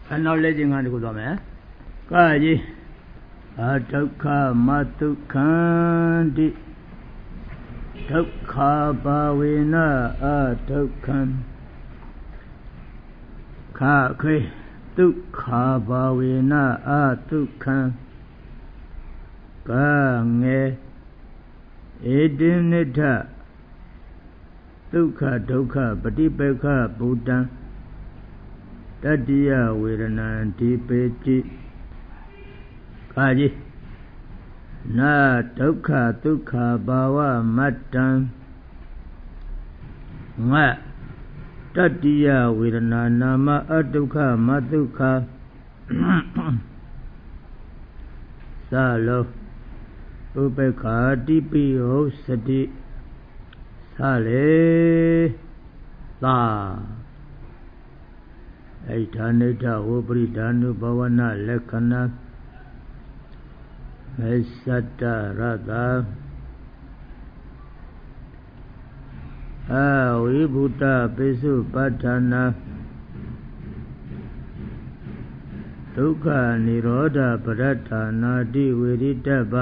နောက်လက်ကျင်ကတခုသွားမယ်ကာကြီးအဒုက္ခမတုခံတိဒုက္ခဘာဝေနအဒုက္ခံခခေဒုက္ခဘာဝေနအဒုက္ခံကငေဧတိနိထဒုက္ခဒုက္ခပฏิပေက္ခဗုဒ္ဓံတတိယဝေဒနာဒီပေတိကာကြီးနာဒုက္ခဒုက္ခဘာဝမတ္တံငါတတိယဝေဒနာနာမအဒုက္ခမဒုက္ခသလောဥပေက္ခတိပိဟုတ်စတိသလေသာဣဋ္ဌာနိဋ္ဌဝပရိဒါနုဘဝနာလက္ခဏာမေသတ္တရတဝိဘုတ္တပိစုပဋ္ဌာနာဒုက္ခនិရောဓပရဋ္ဌာနာတိဝေရိတ္တပါ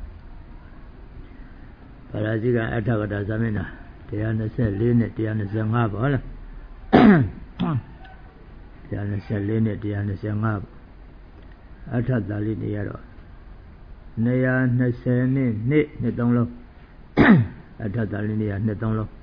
ပရာဇိကအဋ္ဌကတာသမင်နာ124နဲ့125ပါဟုတ်လား124နဲ့125ပါအဋ္ဌသာလိနေရတော့220နဲ့နှစ်3လုံးအဋ္ဌသာလိနေရ2 3လုံး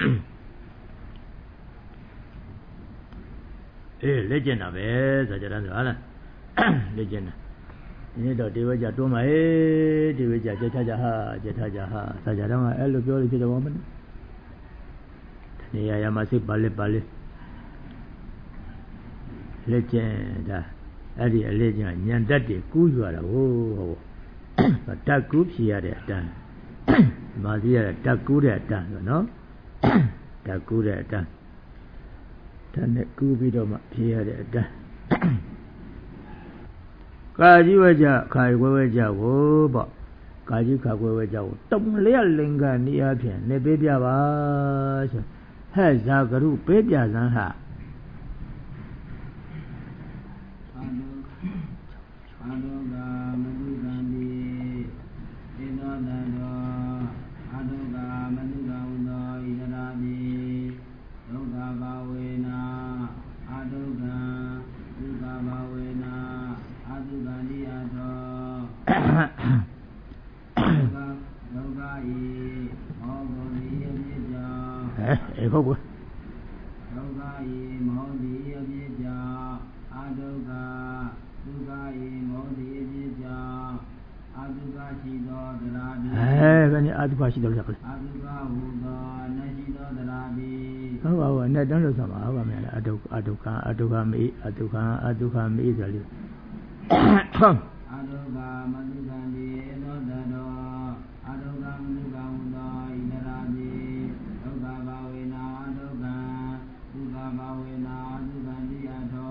လက်ကျင်တာပဲဆိုကြတယ်ဆိုဟုတ်လားလက်ကျင်တာဒီနေ့တော့ဒီဝဲကြတွန်းပါဟေးဒီဝဲကြကြချကြဟာကြထကြဟာဆိုကြတော့အဲ့လိုပြောလို့ဖြစ်တော့မနဲ့နေရာရမှာစိတ်ပါလက်လက်ကျင်တာအဲ့ဒီအလက်ကျင်ညံတတ်တယ်ကူးရတာဟုတ်တက်ကူးဖြေရတဲ့အတန်းမာစီရတက်ကူးတဲ့အတန်းဆိုနော်တက်ကူးတဲ့အတန်းတန်းနဲ့ကူးပြီးတော့မှဖြေရတဲ့အတန်းကာကြီးဝဲကြခါခွဲဝဲကြကိုပေါ့ကာကြီးခါခွဲဝဲကြကိုတုံလျက်လင်္ကာနေအဖြင့်နေပေးပြပါဆိုဟဲ့ဇာကရုပေးပြစမ်းဟာဟုတ်ဘူးဒုက္ခဤမောတိအဖြစ်ကြောင့်အဒုက္ခဒုက္ခဤမောတိအဖြစ်ကြောင့်အဒုက္ခရှိသောတရားတိဘယ်နဲ့အဒုက္ခရှိသောတရားလဲအဒုက္ခဟူသောနရှိသောတရားတိဟုတ်ပါဘူးနဲ့တန်းလို့ဆိုပါဟုတ်ပါမယ်အဒုက္ခမေအဒုက္ခမေဆိုလို့အဒုက္ခမဒုက္ခတိသောတတောအဒုက္ခမဒုက္ခဟူသောဣတရာတိဒုက္ခဘာဝေနာဒုက္ခဒုက္ခဘာဝေနာဒုက္ခတိယထော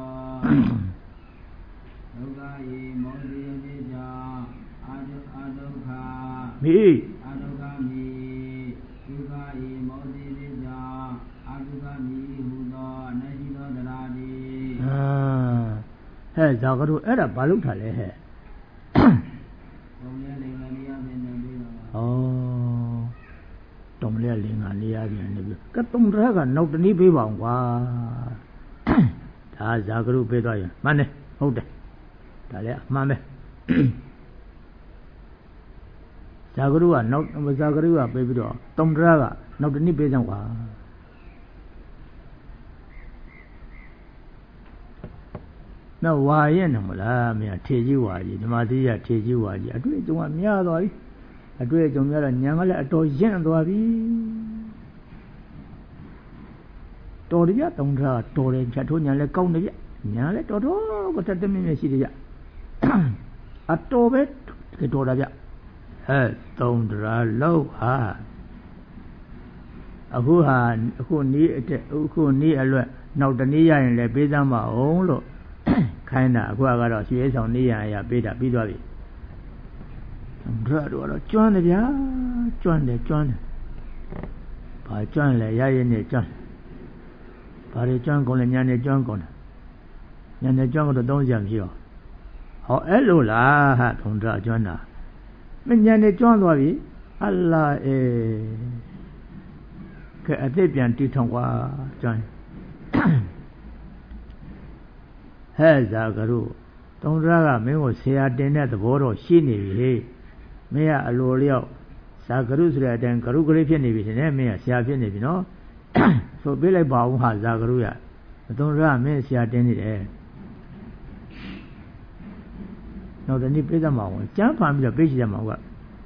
ဒုက္ခဤမောတိအဖြစ်ကြောင့်အဒုက္ခမိအဒုက္ခမိဒုက္ခဤမောတိအဖြစ်ကြောင့်အဒုက္ခမိဟူသောအနေရှိသောတရားတိဟဲ့ဇာကတို့အဲ့ဒါဘာလို့ထားလဲဟဲ့တုံးလဲလင်္ကာနေရပြန်နေပြီတုံးလဲလင်္ကာနေရပြန်နေပြီကတုံးတရကနောက်တနည်းပေးပါအောင်ကွာဒါဇာကရုပေးသွားရင်မှန်တယ်ဟုတ်တယ်ဒါလည်းအမှန်ပဲဇာကရုကနောက်ဇာကရုကပေးပြီးတော့တုံးတရကနောက်တနည်းပေးစမ်းကွာနော်ဝါရဲ့နော်မလားမင်းထေကြီးဝါကြီးဓမ္မသီးရထေကြီးဝါကြီးအတွေ့အကြုံကများသွားပြီအတွေ့အကြုံများတော့ညာကလည်းအတော်ရင့်သွားပြီတော်ရတုံးထားတော်တယ်ဖြတ်ထိုးညာလည်းကောင်းတယ်ဗျညာလည်းတော်တော်ကတတ်မြင့်ရှိတယ်ဗျအတော်ပဲတော်တာဗျတုံးထားလောက်ဟာအခုနီးအခုနီးအလွတ်နောက်တနည်းရရင်လည်းပေးစမ်းပါအောင်လို့ခိုင်းတာအခုကတော့ရွှေဆောင်နေရရပေးတာပြီးသွားပြီဒရတော့ကျွမ်းတယ်ဗျာကျွမ်းတယ်ဘာကျွမ်းလဲရရင်နဲ့ကျွမ်းဘာတွေကျွမ်းကုန်လဲညာနဲ့ကျွမ်းကုန်တယ်ညာနဲ့ကျွမ်းကတော့သုံးစရာမရှိတော့ဟောအဲ့လိုလားဟာထုံထကျွမ်းတာမညာနဲ့ကျွမ်းသွားပြီအလာကဲအသိပြန်တီထောင်กว่าကျွမ်းဟဲ့ဇာကရုတုံးရကမင်းကိုဆရာတင်တဲ့သဘောတော့ရှိနေပြီမင်းကအလိုလျောက်ဇာကရုဆိုတဲ့အတိုင်းကရုကလေးဖြစ်နေပြီတဲ့မင်းကဆရာဖြစ်နေပြီနော်ဆိုပေးလိုက်ပါဦးဟာဇာကရုရတုံးရမင်းဆရာတင်နေတယ်နောက်တနေ့ပြေးသမှာဝင်ကျမ်းဖန်ပြီးတော့ပြေးချင်မှာဟုတ်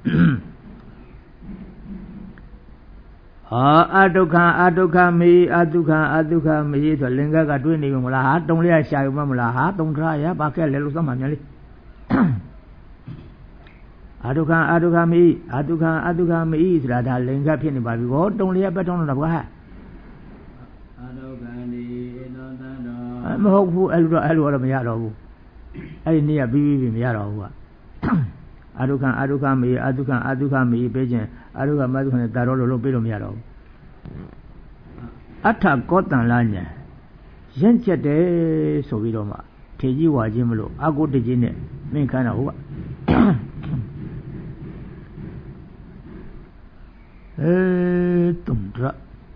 ကအဒုက္ခအဒုက္ခမေအဒုက္ခအဒုက္ခမေဆိုလင်္ကာကတွေးနေပြီမလားဟာတုံလေးရရှာယူမလားဟာတုံထရရဘာကဲလဲလို့သမှာများလေအဒုက္ခအဒုက္ခမေအဒုက္ခအဒုက္ခမေဆိုတာဒါလင်္ကာဖြစ်နေပါပြီဟောတုံလေးရပဲတောင်းတော့ဘာအဒုက္ခနေသောတန်တော်မဟုတ်ဘူးအဲ့လိုတော့မရတော့ဘူးအဲ့ဒီနေ့ကပြီးမရတော့ဘူးကအဒုက္ခအဒုက္ခမေအဒုက္ခအဒုက္ခမေပေးခြင်းအဒုက္ခမဒုက္ခနဲ့တာတော့လို့ပေးလို့မရတော့ဘူးအထကောတန်လာညာရင့်ကျက်တယ်ဆိုပြီးတော့မှထေကြီးဝါချင်းမလို့အကုတကြီးနဲ့မင်းခန်းတော့ဟုတ်ကတုံဒရ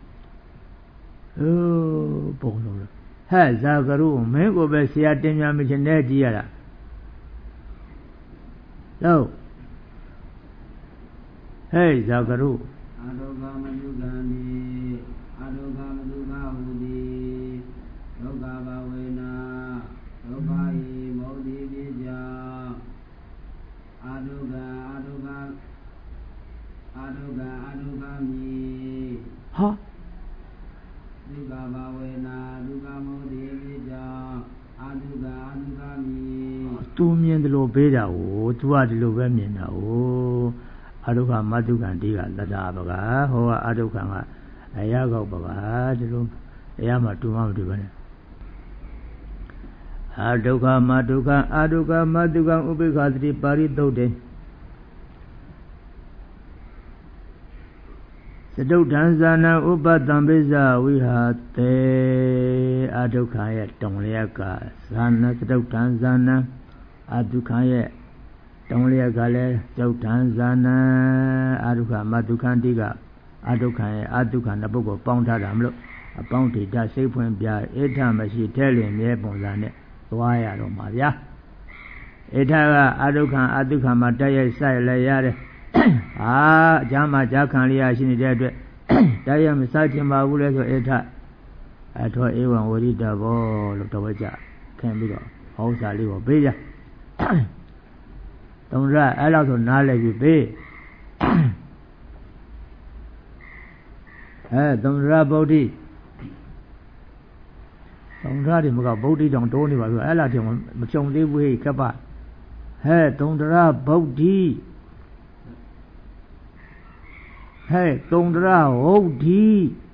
ပုံလို့ဟဲ့ဇာကရုမင်းကိုပဲဆရာတင်များမချင်တဲ့ကြည့်ရတာတော့ဟဲ့ဇာကရုအဒုက္ခမဒုက္ခနိအဒုက္ခမဒုက္ခဟူသည်ဒုက္ခဘဝေနာဒုက္ခဤမောတိပိကြအဒုက္ခအဒုက္ခအဒုက္ခအဒုက္ခမိဟာဒုက္ခဘဝေနာဒုက္ခမောတိပိကြအဒုက္ခအဒုက္ခမိသူမြင်တယ်လို့ပေးတာကိုသူကဒီလိုပဲမြင်တာကိုအဒုက္ခမဒုက္ခတိကတတပကဟောအဒုက္ခကအရာကောက်ပကဒီလိုအရာမှတူမှမတူပါနဲ့အဒုက္ခမဒုက္ခအဒုက္ခမဒုက္ခဥပိ္ပခာတိပါရိသုတ်တေသတုဋ္ဌံဇာနံဥပတံပိဇဝိဟာတေအဒုက္ခရဲ့တုံလျက်ကဇာနသတုဋ္ဌံဇာနံအဒုက္ခရဲ့တုံလျက်ကလည်းသတုဋ္ဌံဇာနံအဒုက္ခမဒုက္ခတိကအဒုက္ခရဲ့အဒုက္ခနှစ်ပုဂ္ဂိုလ်ပေါင်းထားတာမလို့အပေါင်းဒိဋ္ဌစိတ်ဖွင့်ပြအိဋ္ဌမရှိထဲလျင်မြဲပုံစံနဲ့သွားရတော့မှာဗျာအိဋ္ဌကအဒုက္ခအဒုက္ခမှာတိုက်ရိုက်ဆိုင်လည်းရတယ်ဟာအကြမ်းမှာကြာခံလျာရှိနေတဲ့အတွက်တရားမစားခြင်းပါဘူးလဲဆိုအိဋ္ဌအထောဧဝံဝရိတဘောလို့တော်ဝဲကြခင်ပြီးတော့ဟောစာလေးကိုပေးကြတုံရအဲ့လောက်ဆိုနားလည်ပြီပေးတုံရဗုဒ္ဓတုံရဒီမကဗုဒ္ဓတောင်တိုးနေပါပြီအဲ့လောက်တောင်မကြုံသေးဘူးဟဲ့ကပ္ပတုံရဗုဒ္ဓတုံဒရဟုတ်ဒီ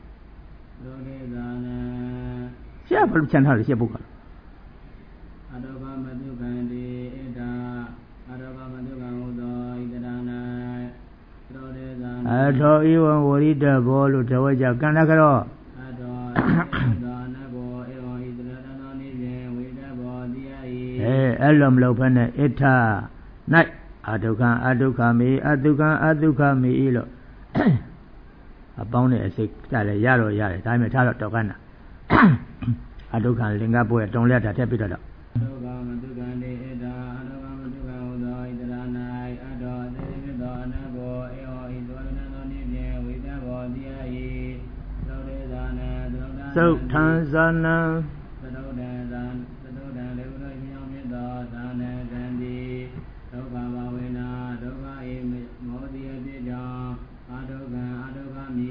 ဆရာဘယ်ချန်ထားလဲဆရာပုဂ္ဂိုလ်အဒုက္ခမဒုက္ခတိဣဒာအဒုက္ခမဒုက္ခဟုသောဣတရဏသောတေဇာအထောဧဝံဝရိတဘောလို့တဝဲကြကန္နကတော့အထောသောနဘောဧဝံဣတရဏသောနိဖြင့်ဝိတဘောတရားဤအဲ့လိုမလုပ်ဖက်နဲ့ဣထ၌အဒုက္ခအဒုက္ခမေအဒုက္ခအဒုက္ခမေလို့အပေါင်းနဲ့အစိတ်ကြလည်းရတော့ရတယ်ဒါပေမဲ့ထားတော့တောက်ကန်းတာအဒုက္ခလင်္ကာပွဲတုံလက်တာထည့်ပြတော့ဒုက္ခမဒုက္ခနေဣဒာအဒုက္ခမဒုက္ခဟုသောဣတရဏအတောအသေမြတ်သောအနဘောဧဟောဤသောရဏသောနိဖြင့်ဝိတဘောတရားဤသောတေဇာနံသုတ်ထံဇာနံသတုဒ္ဒံဇာသတုဒ္ဒံလေဝနောမြောင်းမြတ်သောဇာနံတံတိဒုက္ခဘဝေနာဒုက္ခဧမောတိအဖြစ်ကြောင့်အဒုက္ခအဒုက္ခမိ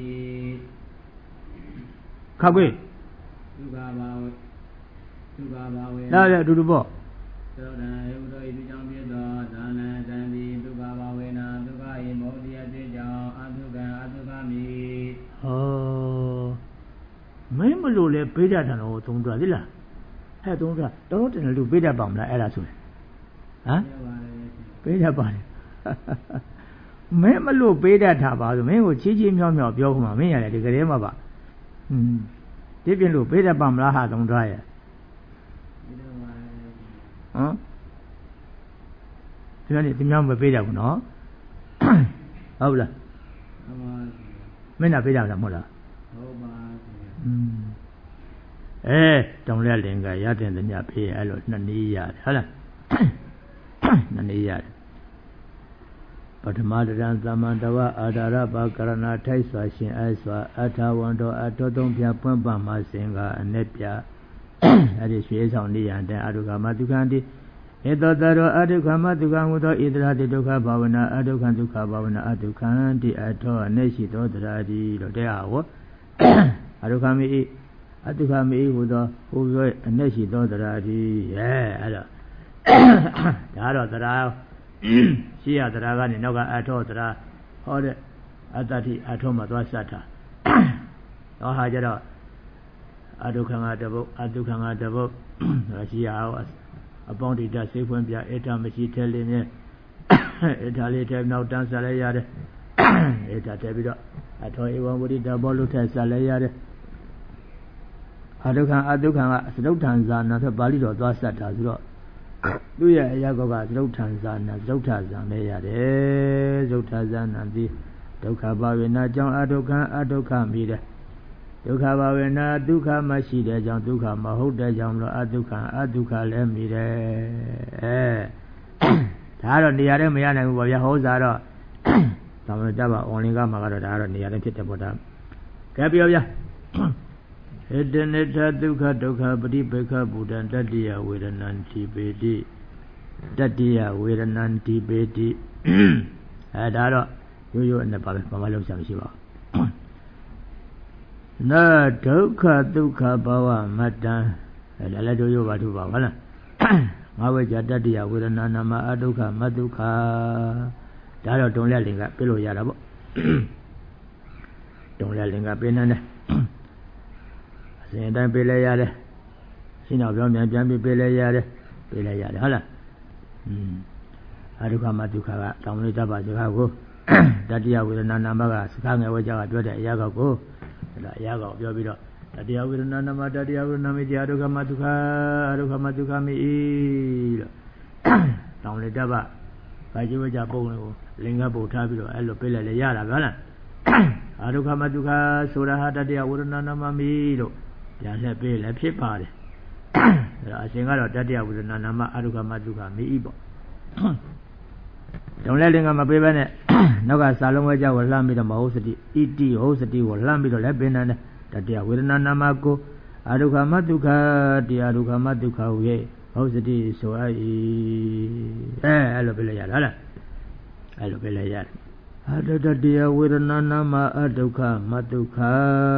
ခါကွေဒုက္ခဘာဝေနာတဲ့အတူတူပေါ့သောတံဧဝရောဤသူကြောင့်ဖြစ်သောဇာနံတံတိဒုက္ခဘာဝေနာဒုက္ခဧမောတိအဖြစ်ကြောင့်အဒုက္ခအဒုက္ခမိဟောမင်းမလို့လေပေးတတ်တယ်တော့သုံးတော်သိလားဟဲ့သုံးတော်တော်တင်လူပေးတတ်ပါမလားအဲ့ဒါဆိုရင်ဟမ်ပေးတတ်ပါတယ်မင်းမလို့ပေးတတ်တာပါဆိုမင်းကိုချီးချီးမြောက်မြောက်ပြောခမှာမင်းရတယ်ဒီကလေးမှာပါဒီပြင်လို့ပေးတတ်ပါမလားဟာသုံးတော်ရဲ့ဒီနေ့ဒီများမပေးကြဘူးနော်ဟုတ်လားမင်းနာပေးကြလားမဟုတ်လားဟုတ်ပါတောင်လက်လင်ကရတဲ့ညပေးအဲ့လိုနှစ်နည်းရတယ်ဟုတ်လားနှစ်နည်းရတယ်ပထမတရံသမန္တဝအာဓာရပါကရဏထိုက်စွာရှင်အဲစွာအထာဝန္တောအထောသုံးပြပွင့်ပမှစင်ကအ내ပြအဲ့ဒီရွှေဆောင်နေရတဲ့အဒုက္ခမဒုက္ခတိဧတောတရောအဒုက္ခမဒုက္ခဟူသောဣတရာတိဒုက္ခဘာဝနာအဒုက္ခဒုက္ခဘာဝနာအဒုက္ခတိအထောအ내ရှိသောတရားတိလို့တရားဟောအဒုက္ခမိဣအဒုက္ခမိဣဟူသောဟူသောအ내ရှိသောတရားတိအဲ့တော့ဒါတော့တရားရှိရတရားကနေနောက်ကအထောတရားဟောတဲ့အတ္တတိအထောမှာသွားစတာတော့ဟာကြတော့အဒုက္ခငါတပုတ်အဒုက္ခငါတပုတ်ရှိရအောင်အပေါင်းတိတစိတ်ဖွင့်ပြအေထာမရှိထဲလေးမြဲအေထာလေးထဲနောက်တန်းဆက်လဲရတယ်အေထာထဲပြီးတော့အထောဧဝံဝိတ္တဘောလို့ထဲဆက်လဲရတယ်အဒုက္ခအဒုက္ခကသရုပ်ထံဇာနာဆိုပါဠိတော်သွားဆက်တာဆိုတော့သူ့ရဲ့အရာကောကသရုပ်ထံဇာနာသရုပ်ထဇာလဲရတယ်သရုပ်ထဇာနာသည်ဒုက္ခဘာဝေနာကြောင့်အဒုက္ခအဒုက္ခမိတယ်ဒုက္ခဘာဝေနာဒုက္ခမရှိတဲ့ကြောင့်ဒုက္ခမဟုတ်တဲ့ကြောင့်လို့အဒုက္ခအဒုက္ခလည်းမိတယ်ဒါကတော့နေရာထဲမရနိုင်ဘူးပေါ့ဗျာဟောစားတော့သာမန်ကြပါအွန်လိုင်းကမှာကတော့ဒါကတော့နေရာထဲဖြစ်တယ်ပေါ့ဒါကဲပြောဗျာဟေတနိထဒုက္ခဒုက္ခပရိပေက္ခဗုဒ္ဓံတတ္တိယဝေဒနံတိပေတိတတ္တိယဝေဒနံတိပေတိဒါတော့ရိုးရိုးနဲ့ပါပဲဘာမှလုံးစရာမရှိပါဘူးနာဒုက္ခဒုက္ခဘဝမတ္တံဒါလည်းတို့ရိုးပါတို့ပါဟုတ်လားငါဝေကြတတ္တိယဝေဒနာနာမအဒုက္ခမဒုက္ခဒါတော့တုံလက်လင်ကပြလို့ရတာပေါ့တုံလက်လင်ကပြနေတယ်အစဉ်အတိုင်းပြလဲရတယ်ရှင်းတော့ပြောမြန်ပြန်ပြလဲရတယ်ပြလဲရတယ်ဟုတ်လားအဒုက္ခမဒုက္ခကတောင်းလို့တတ်ပါစကားကိုတတ္တိယဝေဒနာနာမကစကားငယ်ဝေကြကပြောတဲ့အရာကောကိုဒါအရာကောပြောပြီးတော့တတိယဝေဒနာနာမတတိယဝေဒနာမိကြဒုက္ခမဒုက္ခဒုက္ခမဒုက္ခမိလို့တောင်းလေတတ်ပါဘာကြီးဝကြပုံကိုလင်္ကပုတ်ထားပြီးတော့အဲ့လိုပြလိုက်လေရတာဗျာလားအဒုက္ခမဒုက္ခဆိုတာဟာတတိယဝေဒနာနာမမိလို့ပြန်လှည့်ပေးလည်းဖြစ်ပါတယ်အဲ့ဒါအရှင်ကတော့တတိယဝေဒနာနာမအဒုက္ခမဒုက္ခမိပေါ့တုံလဲလင်္ကမပေးဘဲနဲ့နောက်ကစာလုံးဝဲကြောက်ကိုလှမ်းပြီးတော့မဟုတ်စတိဣတိဟုတ်စတိကိုလှမ်းပြီးတော့လည်းပင်တယ်တတိယဝေဒနာနာမကိုအဒုက္ခမဒုက္ခတရားဒုက္ခမဒုက္ခဟုရဲ့ဟုတ်စတိဆိုအပ်၏အဲ့လိုပြလိုက်ရလားအဲ့လိုပြလိုက်ရတယ်အတတတရားဝေဒနာနာမအဒုက္ခမဒုက္ခ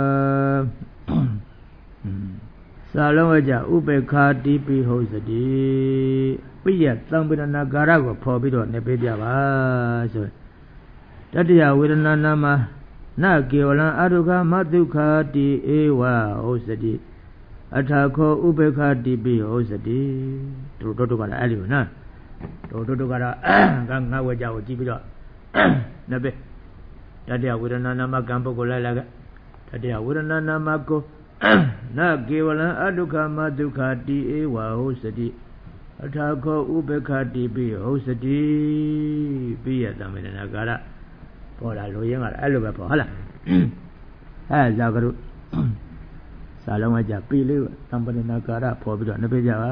စာလုံးဝဲကြောက်ဥပေက္ခတိပိဟုတ်စတိပိယသံဝေဒနာကာရကိုဖော်ပြီးတော့နေပေးပြပါဆိုတတ္တယဝေဒနာနာမနကေဝလံအဒုက္ခမဒုက္ခတိဧဝဟုတ်စတိအထာခောဥပေက္ခတိပိဟုတ်စတိတို့ကလည်းအဲ့ဒီကိုနော်တို့ကတော့ငါဝေကြကိုကြည့်ပြီးတော့နေပေးတတ္တယဝေဒနာနာမကံပုဂ္ဂိုလ်လိုက်လာကတတ္တယဝေဒနာနာမကိုနကေဝလံအဒုက္ခမဒုက္ခတိဧဝဟုတ်စတိအထာခောဥပေက္ခတိပိဟုတ်စတိပိယသမေနနာကာရပေါ်လာလိုရင်းကအဲ့လိုပဲပေါ့ဟုတ်လားအဲ့ဇာကရုစာလုံးဝကြပြီလေးသံပဒနာကာရပေါ်ပြီးတော့နှပေးကြပါ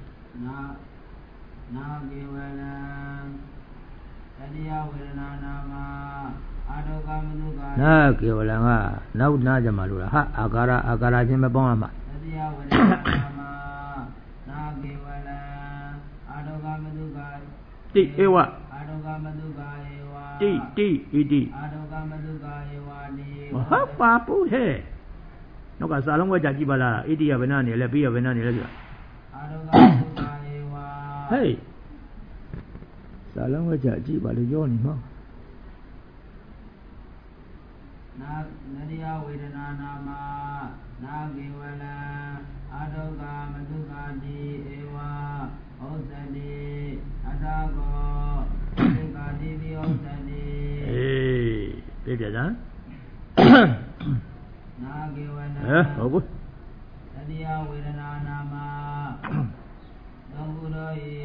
နာကေဝလံတတိယဝေဒနာနာမအဒုက္ခမဒုက္ခနာကေဝလံကနောက်နာကြမှာလို့လားဟာအာကာရချင်းမပေါင်းရမှာတတိယဝေဒနာနာမနာကေဝလံအဒုက္ခမဒုက္ခတိဧဝအဒုက္ခမဒုက္ခဧဝတိဣတိအဒုက္ခမဒုက္ခဧဝတိဟာပါပူဟဲ့နောက်ကစာလုံးဝကြကြည့်ပါလားဣတိယဘယ်နာနေလဲပြီးရဘယ်နာနေလဲဆိုတာအဒုက္ခမဒုက္ခဧဝဟေးစာလုံးဝကြကြည့်ပါလေရောနေမှာနာနရိယဝေဒနာနာမနာကေဝလံအဒုက္ခမဒုက္ခတိဧဝဟုတ်စတိအထာကောဒုက္ခတိပိဟုတ်စတိပြပြစမ်းနာကေဝလံဟုတ်ဘူးတတိယဝေဒနာနာမသုံးခုတို့၏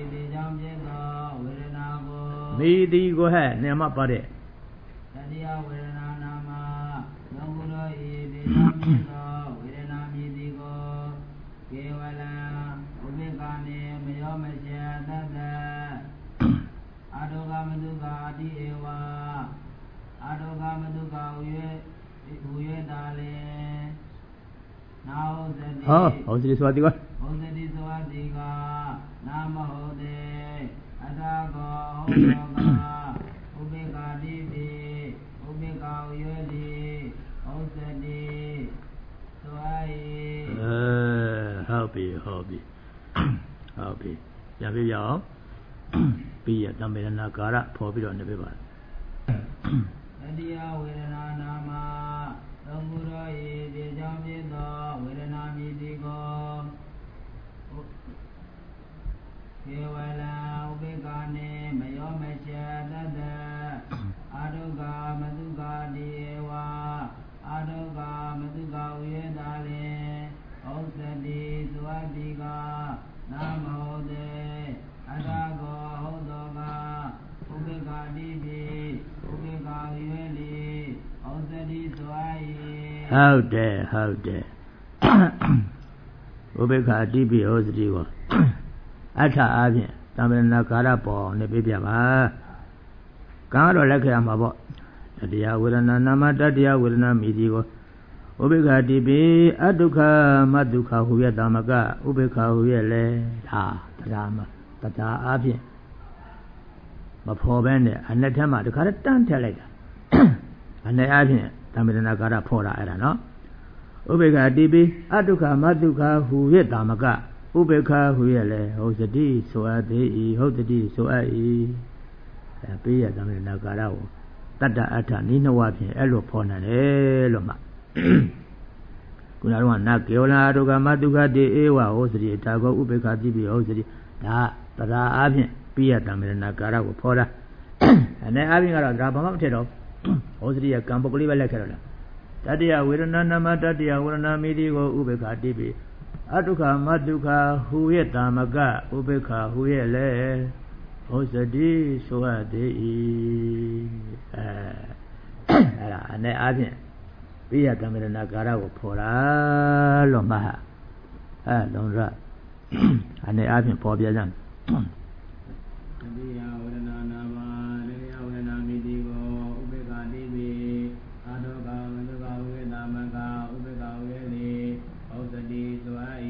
mi đi của hệ nè mà bà đệ Tadiya Vedana Nama Nanguro Vedana Vedana Midigo Kevala Ubekane Mayomasya Tata Adoga Maduga Adi Ewa Adoga Maduga Uye Dale Now Zadi Hosri Swatiga Hosri Swatiga Nama Hode Adago Hodoga Ubeka Divi Ubeka Uyeli Hosadi Swai Happy Happy ပြန်ပြပြအောင်ပြီးရတံမေရဏကာရဖော်ပြီးတော့နေပြပါတတိယဝေဒနာနာမသုံးခုတော်ဤဒီကြောင့်ဖြစ်သောဝေဒနာမြည်တိကိုကေဝလံဥပေက္ခာနှင့်မယောမချက်တတအာဒုက္ခမတုက္ခတိဧဝအာဒုက္ခမတုက္ခဝေဒာလင်ဩစတိသဝတိကနာမောတေအထာကောဟုတ်တော်ကဥပေက္ခာတိပိဥပေက္ခာဝေလီဩစတိသဝယိဟုတ်တယ်ဥပေက္ခာတိပိဩစတိကိုအထအားဖြင့်တမဏကာရပေါ်နေပြပြပါကံတော့လက်ခံရမှာပေါ့တတရားဝေဒနာနာမတတရားဝေဒနာမိတိကိုဥပေက္ခာတိပိအဒုက္ခမဒုက္ခဟူရဲ့တာမကဥပေက္ခာဟူရဲ့လေဒါတရားမှာတရားအားဖြင့်မဖော်ဘဲနဲ့အနဲ့ထက်မှတခါတည်းတန်းထက်လိုက်တာအနဲ့အားဖြင့်တမဏကာရဖော်တာအဲ့ဒါနော်ဥပေက္ခာတိပိအဒုက္ခမဒုက္ခဟူရဲ့တာမကဥပေက္ခဟူရဲ့လေဟုတ်စတိဆိုအပ်သည်ဟုတ်တတိဆိုအပ်၏ပေးရတမဏကာရကိုတတ္တအထနိနဝဖြင့်အဲ့လိုဖော်နိုင်တယ်လို့မှခုနကတော့နာကေဝလာဒုက္ခမဒုက္ခတိဧဝဟောစတိဒါကောဥပေက္ခတိပိဟောစတိဒါတရားအားဖြင့်ပေးရတမဏကာရကိုဖော်တာအနေအားဖြင့်ကတော့ဒါဘာမှမထည့်တော့ဟောစတိကကံပုဂ္ဂလိပဲလက်ခဲ့တော့လားတတ္တယဝေဒနာနာမတတ္တယဝေဒနာမိတိကိုဥပေက္ခတိပိအတုခမတုခဟူရဲ့တာမကဥပေက္ခဟူရဲ့လေဟောစတိဆိုအပ်သည်အဲ့ဒါအနေအားဖြင့်ပိယတမရဏကာရကိုဖော်တာလို့မှတ်လုံးရအနေအားဖြင့်ပေါ်ပြကြတယ်တတိယဝေဒနာနာမတတိယဝေဒနာမိတိကိုဥပေက္ခတိပိအာဒုက္ခမတုက္ခဝေဒနာမကဥပေက္ခဝေလိဩစတိသဝဣ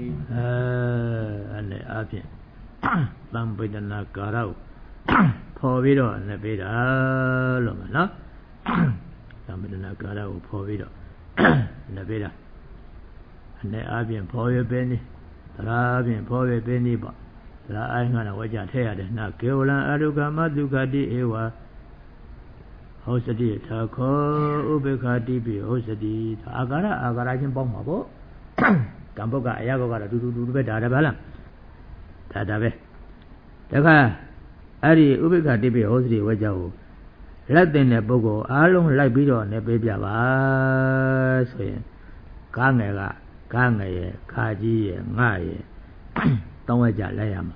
အနေအားဖြင့်သံပိဒနာကာရကိုဖော်ပြီးတော့နေပေးတာလို့မှနော်သံပိဒနာကာရကိုဖော်ပြီးတော့နေပေးတာအနေအားဖြင့်ဖော်ရပေးနေတရားအားဖြင့်ဖော်ရပေးနေပေါ့တရားအိုင်းကတော့ဝကြထည့်ရတယ်နာကေဝလံအဒုက္ခမဒုက္ခတိဧဝဟောစတိထာခောဥပေက္ခတိပိဟောစတိအာကာရချင်းပေါင်းမှာပေါ့ကံပုဂ္ဂအရာပုဂ္ဂတော့တူပဲဒါတည်းပါလားဒါပဲတခါအဲ့ဒီဥပေက္ခတိပိဟောစတိဝကြကိုလက်တင်တဲ့ပုဂ္ဂိုလ်အားလုံးလိုက်ပြီးတော့နေပေးပြပါဆိုရင်ကားငယ်ရဲ့ခါကြီးရဲ့ငှရဲ့တောင်းဝကြလိုက်ရမှာ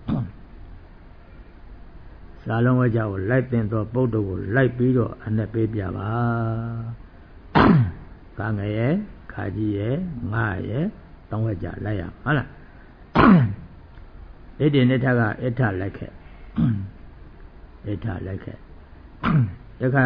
စာလုံးဝကြကိုလိုက်တင်သောပုဂ္ဂိုလ်ကိုလိုက်ပြီးတော့အနဲ့ပေးပြပါကားငယ်ရဲ့ခါကြီးရဲ့ငှရဲ့တောင်းဝကြလိုက်ရဟုတ်လားဣတိနိထကအဋ္ဌလိုက်ခဲ့တခါ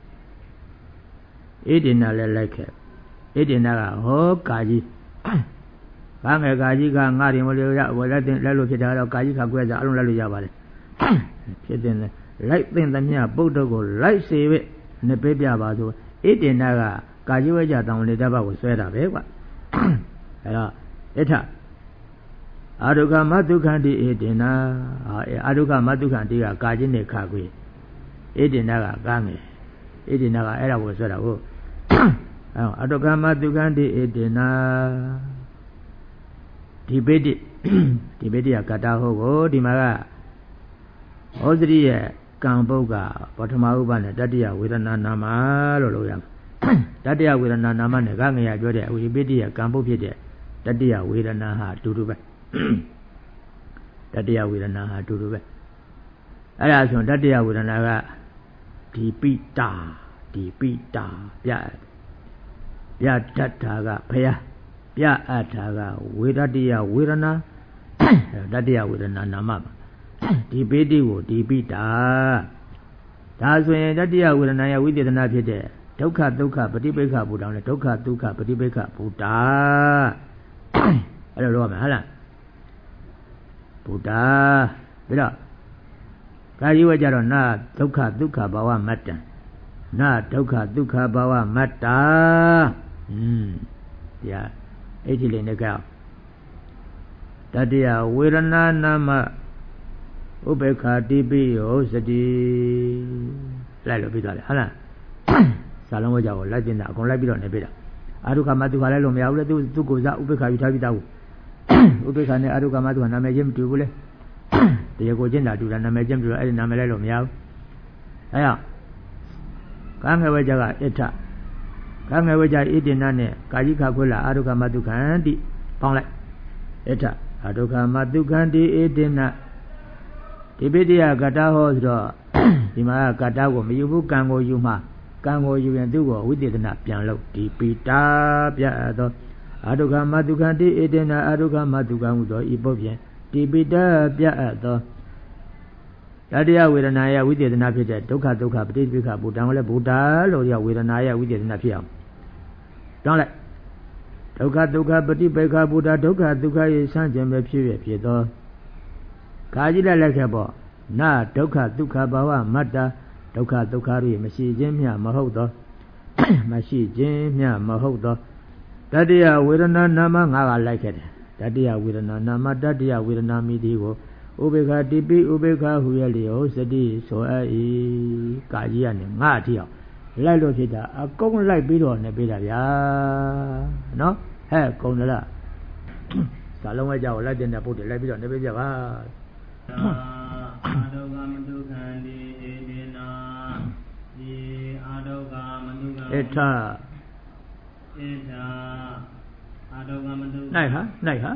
ဣတိနာလည်းလိုက်ခဲ့ဣတိနာကဟောကာကြီးကားငယ်ကာကြီးကငှရင်မလို့ရဝလက်တင်လက်လို့ဖြစ်တာတော့ကာကြီးခါကွဲစားအလုံးလက်လို့ရပါလေဖြစ်တဲ့လိုက်တင်သမျှပုဒ်တော့ကိုလိုက်စေပဲနဲ့ပေးပြပါဆိုဣတိနာကကာကြီးဝဲကြတောင်းလေတပတ်ကိုဆွဲတာပဲကွအဲ့တော့ဣဋ္ဌအာဒုက္ခမဒုက္ခတိဣတိနာအာဒုက္ခမဒုက္ခတိကကာကြီးနဲ့ခါကွေဣတိနာကကားငယ်ဣတိနာကအဲ့ဒါကိုဆွဲတာဟုတ်အာဒုက္ခမဒုက္ခတိဣတိနာဒီပိဋိကကတ္တဟုတ်ကိုဒီမှာကဩစရိရဲ့ကံပုဂ္ဂပထမဥပနဲ့တတိယဝေဒနာနာမလို့လို့ရမှာတတိယဝေဒနာနာမနဲ့ကငရပြောတဲ့ဝိပိဋိရဲ့ကံပုဂ္ဂဖြစ်တဲ့တတိယဝေဒနာဟာအတူတူပဲတတိယဝေဒနာဟာအတူတူပဲအဲ့ဒါဆိုတတ္တယဝေဒနာကဒီပိတာပြတတ်တာကဘုရားပြအပ်တာကဝေတ္တယဝေဒနာတတ္တယဝေဒနာနာမပါဒီပိတိကိုဒီပိတာဒါဆိုရင်တတ္တယဝေဒနာရဲ့ဝိသေသနာဖြစ်တဲ့ဒုက္ခဒုက္ခပฏิပိက္ခဘူတောင်းလေဒုက္ခဒုက္ခပฏิပိက္ခဘူတာအဲ့လိုလုပ်ရမယ်ဟုတ်လားဘူတာပြီးတော့ကာယဝကြတော့နာဒုက္ခဒုက္ခဘာဝမတ္တံနာဒုက္ခဒုက္ခဘာဝမတ္တာတရားအဲ့ဒီလေးနဲ့ကောတတ္တယဝေဒနာနာမဥပေက္ခတိပိယောစတိလိုက်လို့ပြီးသွားတယ်ဟုတ်လားစာလုံးဝကြကိုလိုက်တင်တာအကုန်လိုက်ပြီးတော့နေပြတာအာရုခမတုခလိုက်လို့မရဘူးလေသူကိုယ်စားဥပေက္ခယူထားပြီးသားဘူးဥပေက္ခနဲ့အာရုခမတုခနာမည်ချင်းမတူဘူးလေတရားကိုချင်းတာတူတာနာမည်ချင်းတူတော့အဲ့ဒီနာမည်လိုက်လို့မရဘူးအဲ့တော့ကာငယ်ဝကြကအဋ္ဌကာငယ်ဝကြဣတိနာနဲ့ကာယိခခွေလာအာရုခမတုခန္တိပေါင်းလိုက်အဋ္ဌအာရုခမတုခန္တိဣတိနာဒီပိတိယကတ္တဟောဆိုတော့ဒီမှာကတ္တကိုမယူဘူးကံကိုယူမှာကံကိုယူရင်သူ့ကိုဝိသေသနာပြန်လို့ဒီပိတာပြတ်သောအာရုခမတုခန္တိဣတိနာအာရုခမတုခံဟုသောဤပုတ်ဖြင့်ဒီပိတာပြတ်သောတတ္တယဝေဒနာရဲ့ဝိသေသနာဖြစ်တဲ့ဒုက္ခဒုက္ခပฏิပိက္ခဘူတံလည်းဘူတာလို့ရဝေဒနာရဲ့ဝိသေသနာဖြစ်အောင်တောင်းလိုက်ဒုက္ခဒုက္ခပฏิပိက္ခဘူတာဒုက္ခဒုက္ခရဲ့ဆန့်ကျင်ပဲဖြစ်သောခါကြည့်လိုက်ခဲ့ပေါ့နာဒုက္ခဒုက္ခဘာဝမတ္တဒုက္ခဒုက္ခတွေမရှိခြင်းမျှမဟုတ်သောမရှိခြင်းမျှမဟုတ်သောတတ္တယဝေဒနာနာမငါးကလိုက်ခဲ့တယ်တတ္တယဝေဒနာနာမတတ္တယဝေဒနာမိတိကိုဥပေက္ခတိပိဥပေက္ခဟူရလျောစတိဆိုအပ်၏ကာကြီးကနေငါအထီအောင်လိုက်လို့ဖြစ်တာအကုန်လိုက်ပြီးတော့နေပေးတာဗျာနော်ဟဲ့ကုန်လားစာလုံးဝကြောက်လိုက်တဲ့ပုတ်တယ်လိုက်ပြီးတော့နေပေးကြပါအာဒုက္ခမတုခန္တိဧတေနာဒီအာဒုက္ခမတုခန္တိဧထအာဒုက္ခမတုနိုင်ဟာ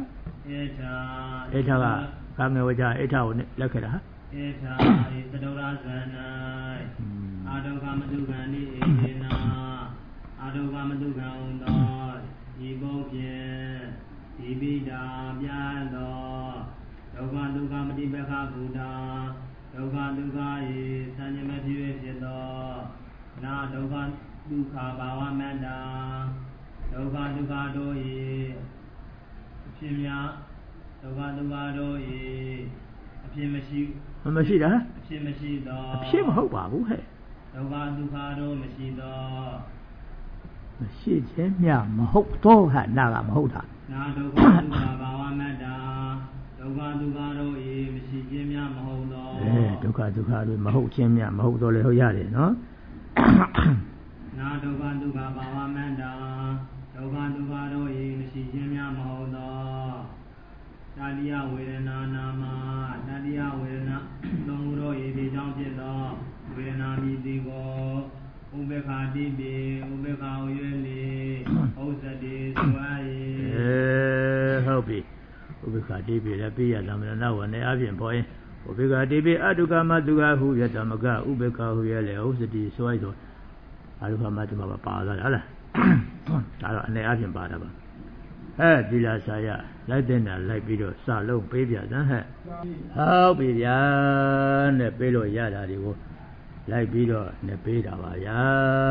ဧထကကာငယ်ဝကြဧထကိုလက်ခဲ့တာဟာဧထဤသတုရဇဏ၌အာဒုက္ခမတုခန္တိဧတေနာအာဒုက္ခမတုခံသောဤဘုတ်ဖြင့်ဒီပိတာပြတ်သောဒုက္ခဒုက္ခမတိပက္ခဘူတာဒုက္ခဒုက္ခ၏ဆံခြင်းမဖြစ်သောနာဒုက္ခဒုက္ခဘာဝမတ္တာဒုက္ခဒုက္ခတို့၏အဖြစ်များဒုက္ခဒုက္ခတို့၏အဖြစ်မရှိတာအဖြစ်မရှိသောအဖြစ်မဟုတ်ပါဘူးဟဲ့ဒုက္ခဒုက္ခတို့မရှိသောမရှိခြင်းမျှမဟုတ်သောဟာနာကမဟုတ်တာနာဒုက္ခဒုက္ခဘာဝမတ္တာဒုက္ခဒုက္ခတို့၏မရှိခြင်းမျှမဟုတ်သောဒုက္ခဒုက္ခတို့မဟုတ်ခြင်းမျှမဟုတ်တော့လေဟုတ်ရတယ်နော်နာဒုက္ခဒုက္ခဘာဝမတ္တာဒုက္ခဒုက္ခတို့၏မရှိခြင်းမျှမဟုတ်သောတတ္တယဝေဒနာနာမတတ္တယဝေဒနာသုံးခုတို့၏ဒီကြောင့်ဖြစ်သောဝေဒနာမည်သည်ကိုဥပေက္ခတိပိဥပေက္ခဝေလေဥစ္စတိဆိုအပ်၏ဟုတ်ပြီဥပေက္ခတိပိလည်းပြရသမဏဝနဲ့အပြင်ပေါ်ရင်ဥပေက္ခတိပိအတုကမတုကဟုယတမကဥပေက္ခဟုရလေဥစ္စတိဆိုဆိုအတုကမတုကပါသွားတယ်ဟုတ်လားဒါတော့အနေအပြင်ပါတာပါဒီလားဆရာလိုက်တဲ့နာလိုက်ပြီးတော့စလုံးပေးပြစမ်းဟုတ်ပြီဗျာနဲ့ပေးလို့ရတာတွေကိုလိုက်ပြီးတော့နေပေးတာပါဗျာ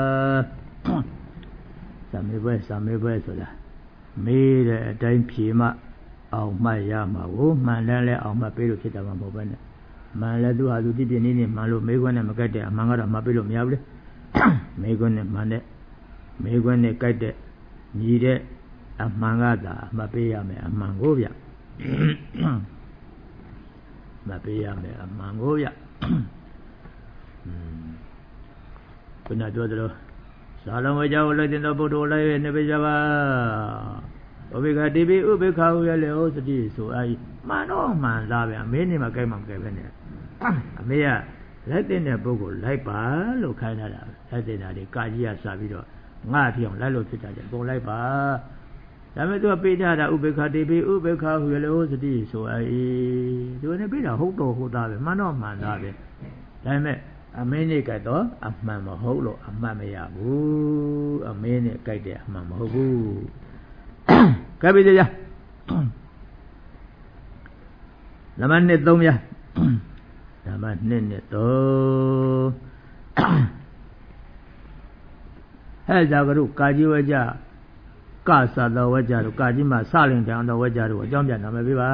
စာမေးပွဲဆိုတာမေးတဲ့အတိုင်းဖြေမှအောင်မှတ်ရမှာကိုမှန်တယ်လဲအောင်မှတ်ပေးလို့ဖြစ်တာမှမဟုတ်ပဲနဲ့မှန်လဲသူဟာသူတိပြင်းနေမှန်လို့မေးခွန်းနဲ့မကတ်တဲ့အမှန်ကတော့မှတ်ပေးလို့မရဘူးလေမေးခွန်းနဲ့မှန်တဲ့မေးခွန်းနဲ့ကတ်တဲ့ညီတဲ့အမှန်ကသာမှတ်ပေးရမယ်အမှန်ကိုဗျမှတ်ပေးရမယ်အမှန်ကိုဗျခုနပြောသလိုဇာလုံးဝကြောင့်လိုက်တဲ့ဘုဒ္ဓလိုက်ရဲ့နေပိကြပါဥပေက္ခတိပိဥပေက္ခဟုရလေဩစတိဆိုအပ်မှန်တော့မှန်သားဗျအမေနေမှာကြိုက်မှမကြိုက်ပဲနဲ့အမေကလိုက်တဲ့ပုဂ္ဂိုလ်လိုက်ပါလို့ခိုင်းတာလိုက်တဲ့တာလေးကာကြီးကစပြီးတော့ငါ့အဖြစ်အောင်လိုက်လို့ဖြစ်တာကြပုံလိုက်ပါဒါပေမဲ့သူကပေးထားတာဥပေက္ခတိပိဥပေက္ခဟုရလေဩစတိဆိုအပ်သူကနေပေးတာဟုတ်တော့ဟုတ်သားပဲမှန်တော့မှန်သားပဲဒါပေမဲ့အမင်းနဲ့ကြိုက်တော့အမှန်မဟုတ်လို့အမှန်မရဘူးအမင်းနဲ့ကြိုက်တဲ့အမှန်မဟုတ်ဘူးကဲပြီကြနံပါတ်1 3ပြနံပါတ်2နဲ့3ဟဲ့ကြောင့်တို့ကာကြီးဝကြကဆာတော်ဝကြတို့ကာကြီးမှာစလင်တန်တော်ဝကြတို့အကြောင်းပြန်နာမယ်ပြပါ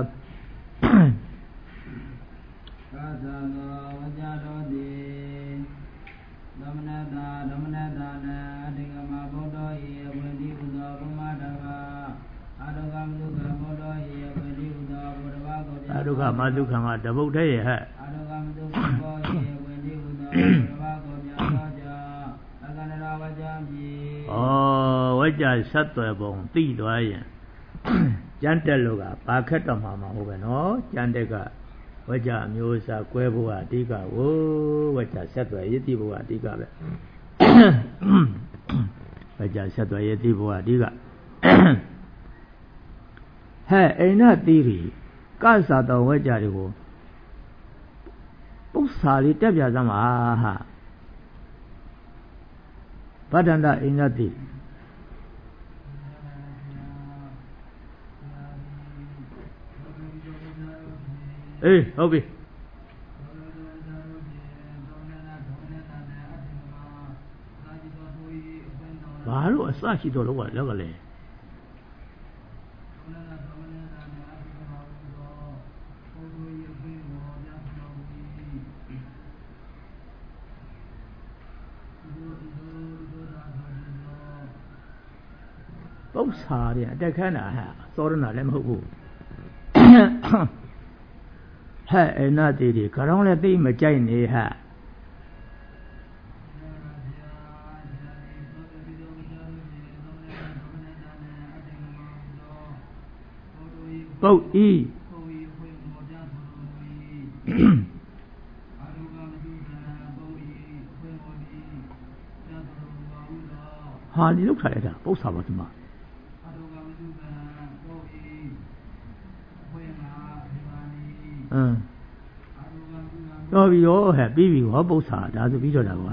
ကာဆာတော်ဝကြတော်သည်သမဏတာနာအတေကမဘုဒ္ဓ၏အဝိဓိဥသောဘုမတဘာအာဒုက္ခမဒုက္ခဘုဒ္ဓ၏အဝိဓိဥသောဘုဒ္ဓဘာကိုအာဒုက္ခမဒုက္ခမှာတပုတ်တည်းရဲ့ဟဲ့အာဒုက္ခမဒုက္ခဘော၏အဝိဓိဥသောဘုဒ္ဓဘာကိုပြသောကြောင့်အကန္တရာဝကြပြီဝကြဆက်သွယ်ပုံသိသွားရင်ကျန်တက်လို့ကဘာခက်တော့မှာမဟုတ်ပဲနော်ကျန်တက်ကဝကြအမျိုးအစားကွဲဖို့ကအဓိကဝကြဆက်သွယ်ရည်တည်ဖို့ကအဓိကပဲဝကြဆက်သွယ်ရည်တည်ဖို့ကအဓိကဟဲ့အိန္ဒသီရိကဆာတော်ဝကြတွေကိုပု္ပ္ပာလေးတက်ပြစမ်းပါဟာဗဒ္ဒန္တအိန္ဒသီအေးဟုတ်ပြီဘာလို့အစရှိတော့လောက်ကလည်းပု္ပ္ပာတွေအတက်ခန်းတာဟာသောရဏလည်းမဟုတ်ဘူးဟဲ့အိနာတိတွေခရောင်းလည်းသိမကြိုက်နေဟဲ့ပုတ်ဤဟာဒီလောက်ထားလိုက်တာပု္ပ္ပာပါဒီမှာတော်ပြီရောဟဲ့ပြီးပြီဟောပု္ပ္ပာဒါဆိုပြီးတော့တာကွာ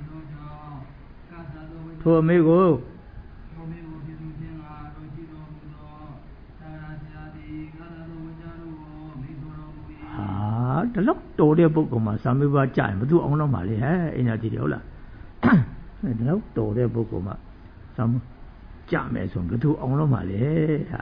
ထိုအမေကိုတလောက်တော်တဲ့ပုဂ္ဂိုလ်မှာသာမေဘကြရင်ဘသူအောင်တော့မှာလေဟဲ့အိန္ဒြတိတယ်ဟုတ်လားတလောက်တော်တဲ့ပုဂ္ဂိုလ်မှာသာမကြမယ်ဆိုဘသူအောင်တော့မှာလေဟာ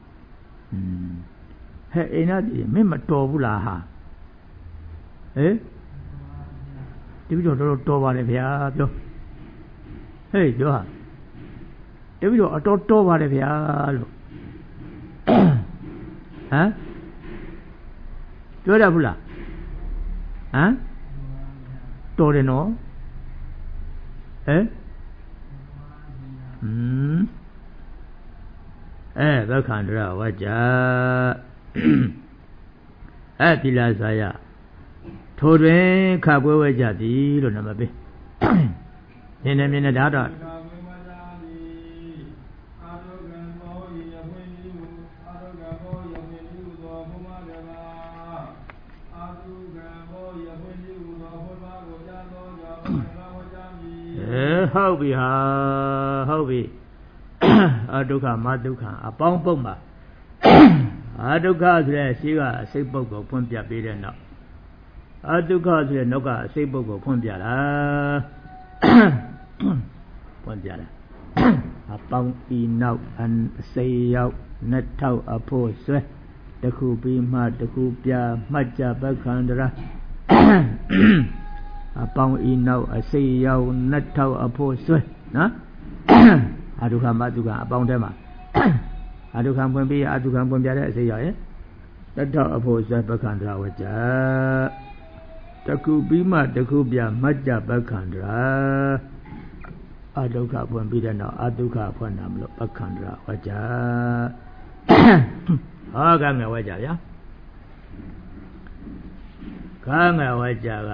ဟဲ့အိန္ဒြတိမင်းမတော်ဘူးလားဟာဟဲ့တပည့်တော်တော်ပါတယ်ဗျာပြောဟေးပြောဟာတပည့်တော်အတော်တော်ပါတယ်ဗျာလို့ဟမ်ပြောရဘူးလားဟမ်တော်တယ်နော်ဟဲ့ဘခန္တရဝကြသီလစာယထိုတွင်ခကွဲဝဲကြသည်လို့နံပါတ်ပေးနင်းနေမြင်နေဒါတော့ဟုတ်ပြီဟာဟုတ်ပြီအဒုက္ခမဒုက္ခအပေါင်းပုတ်မှာအဒုက္ခဆိုတဲ့ရှိကအစိတ်ပုတ်ကိုဖွင့်ပြပေးတဲ့နောက်အဒုက္ခဆိုတဲ့နောက်ကအစိတ်ပုတ်ကိုဖွင့်ပြတာဖွင့်ပြတာအပေါင်းဤနောက်အစိတ်ရောက်နှစ်ထောက်အဖို့ဆွဲတခုပြီးမှတခုပြမှတ်ကြပက္ခန္တရာအပေါင်းဤနောက်အစိတ်ရောက်နှစ်ထောက်အဖို့ဆွဲနော်အဒုက္ခမဒုက္ခအပေါင်းထဲမှာအဒုက္ခပွင့်ပြီးအဒုက္ခပွင့်ပြတဲ့အစိတ်ရောက်ရဲ့တထောက်အဖို့ဆွဲပက္ခန္တရာဝကြတခုပြီးမှတခုပြမှတ်ကြပက္ခန္တရာအဒုက္ခပွင့်ပြီးတဲ့နောက်အဒုက္ခဖွင့်တာမလို့ပက္ခန္တရာဝကြဟောကငယ်ဝကြဗျာကငယ်ဝကြက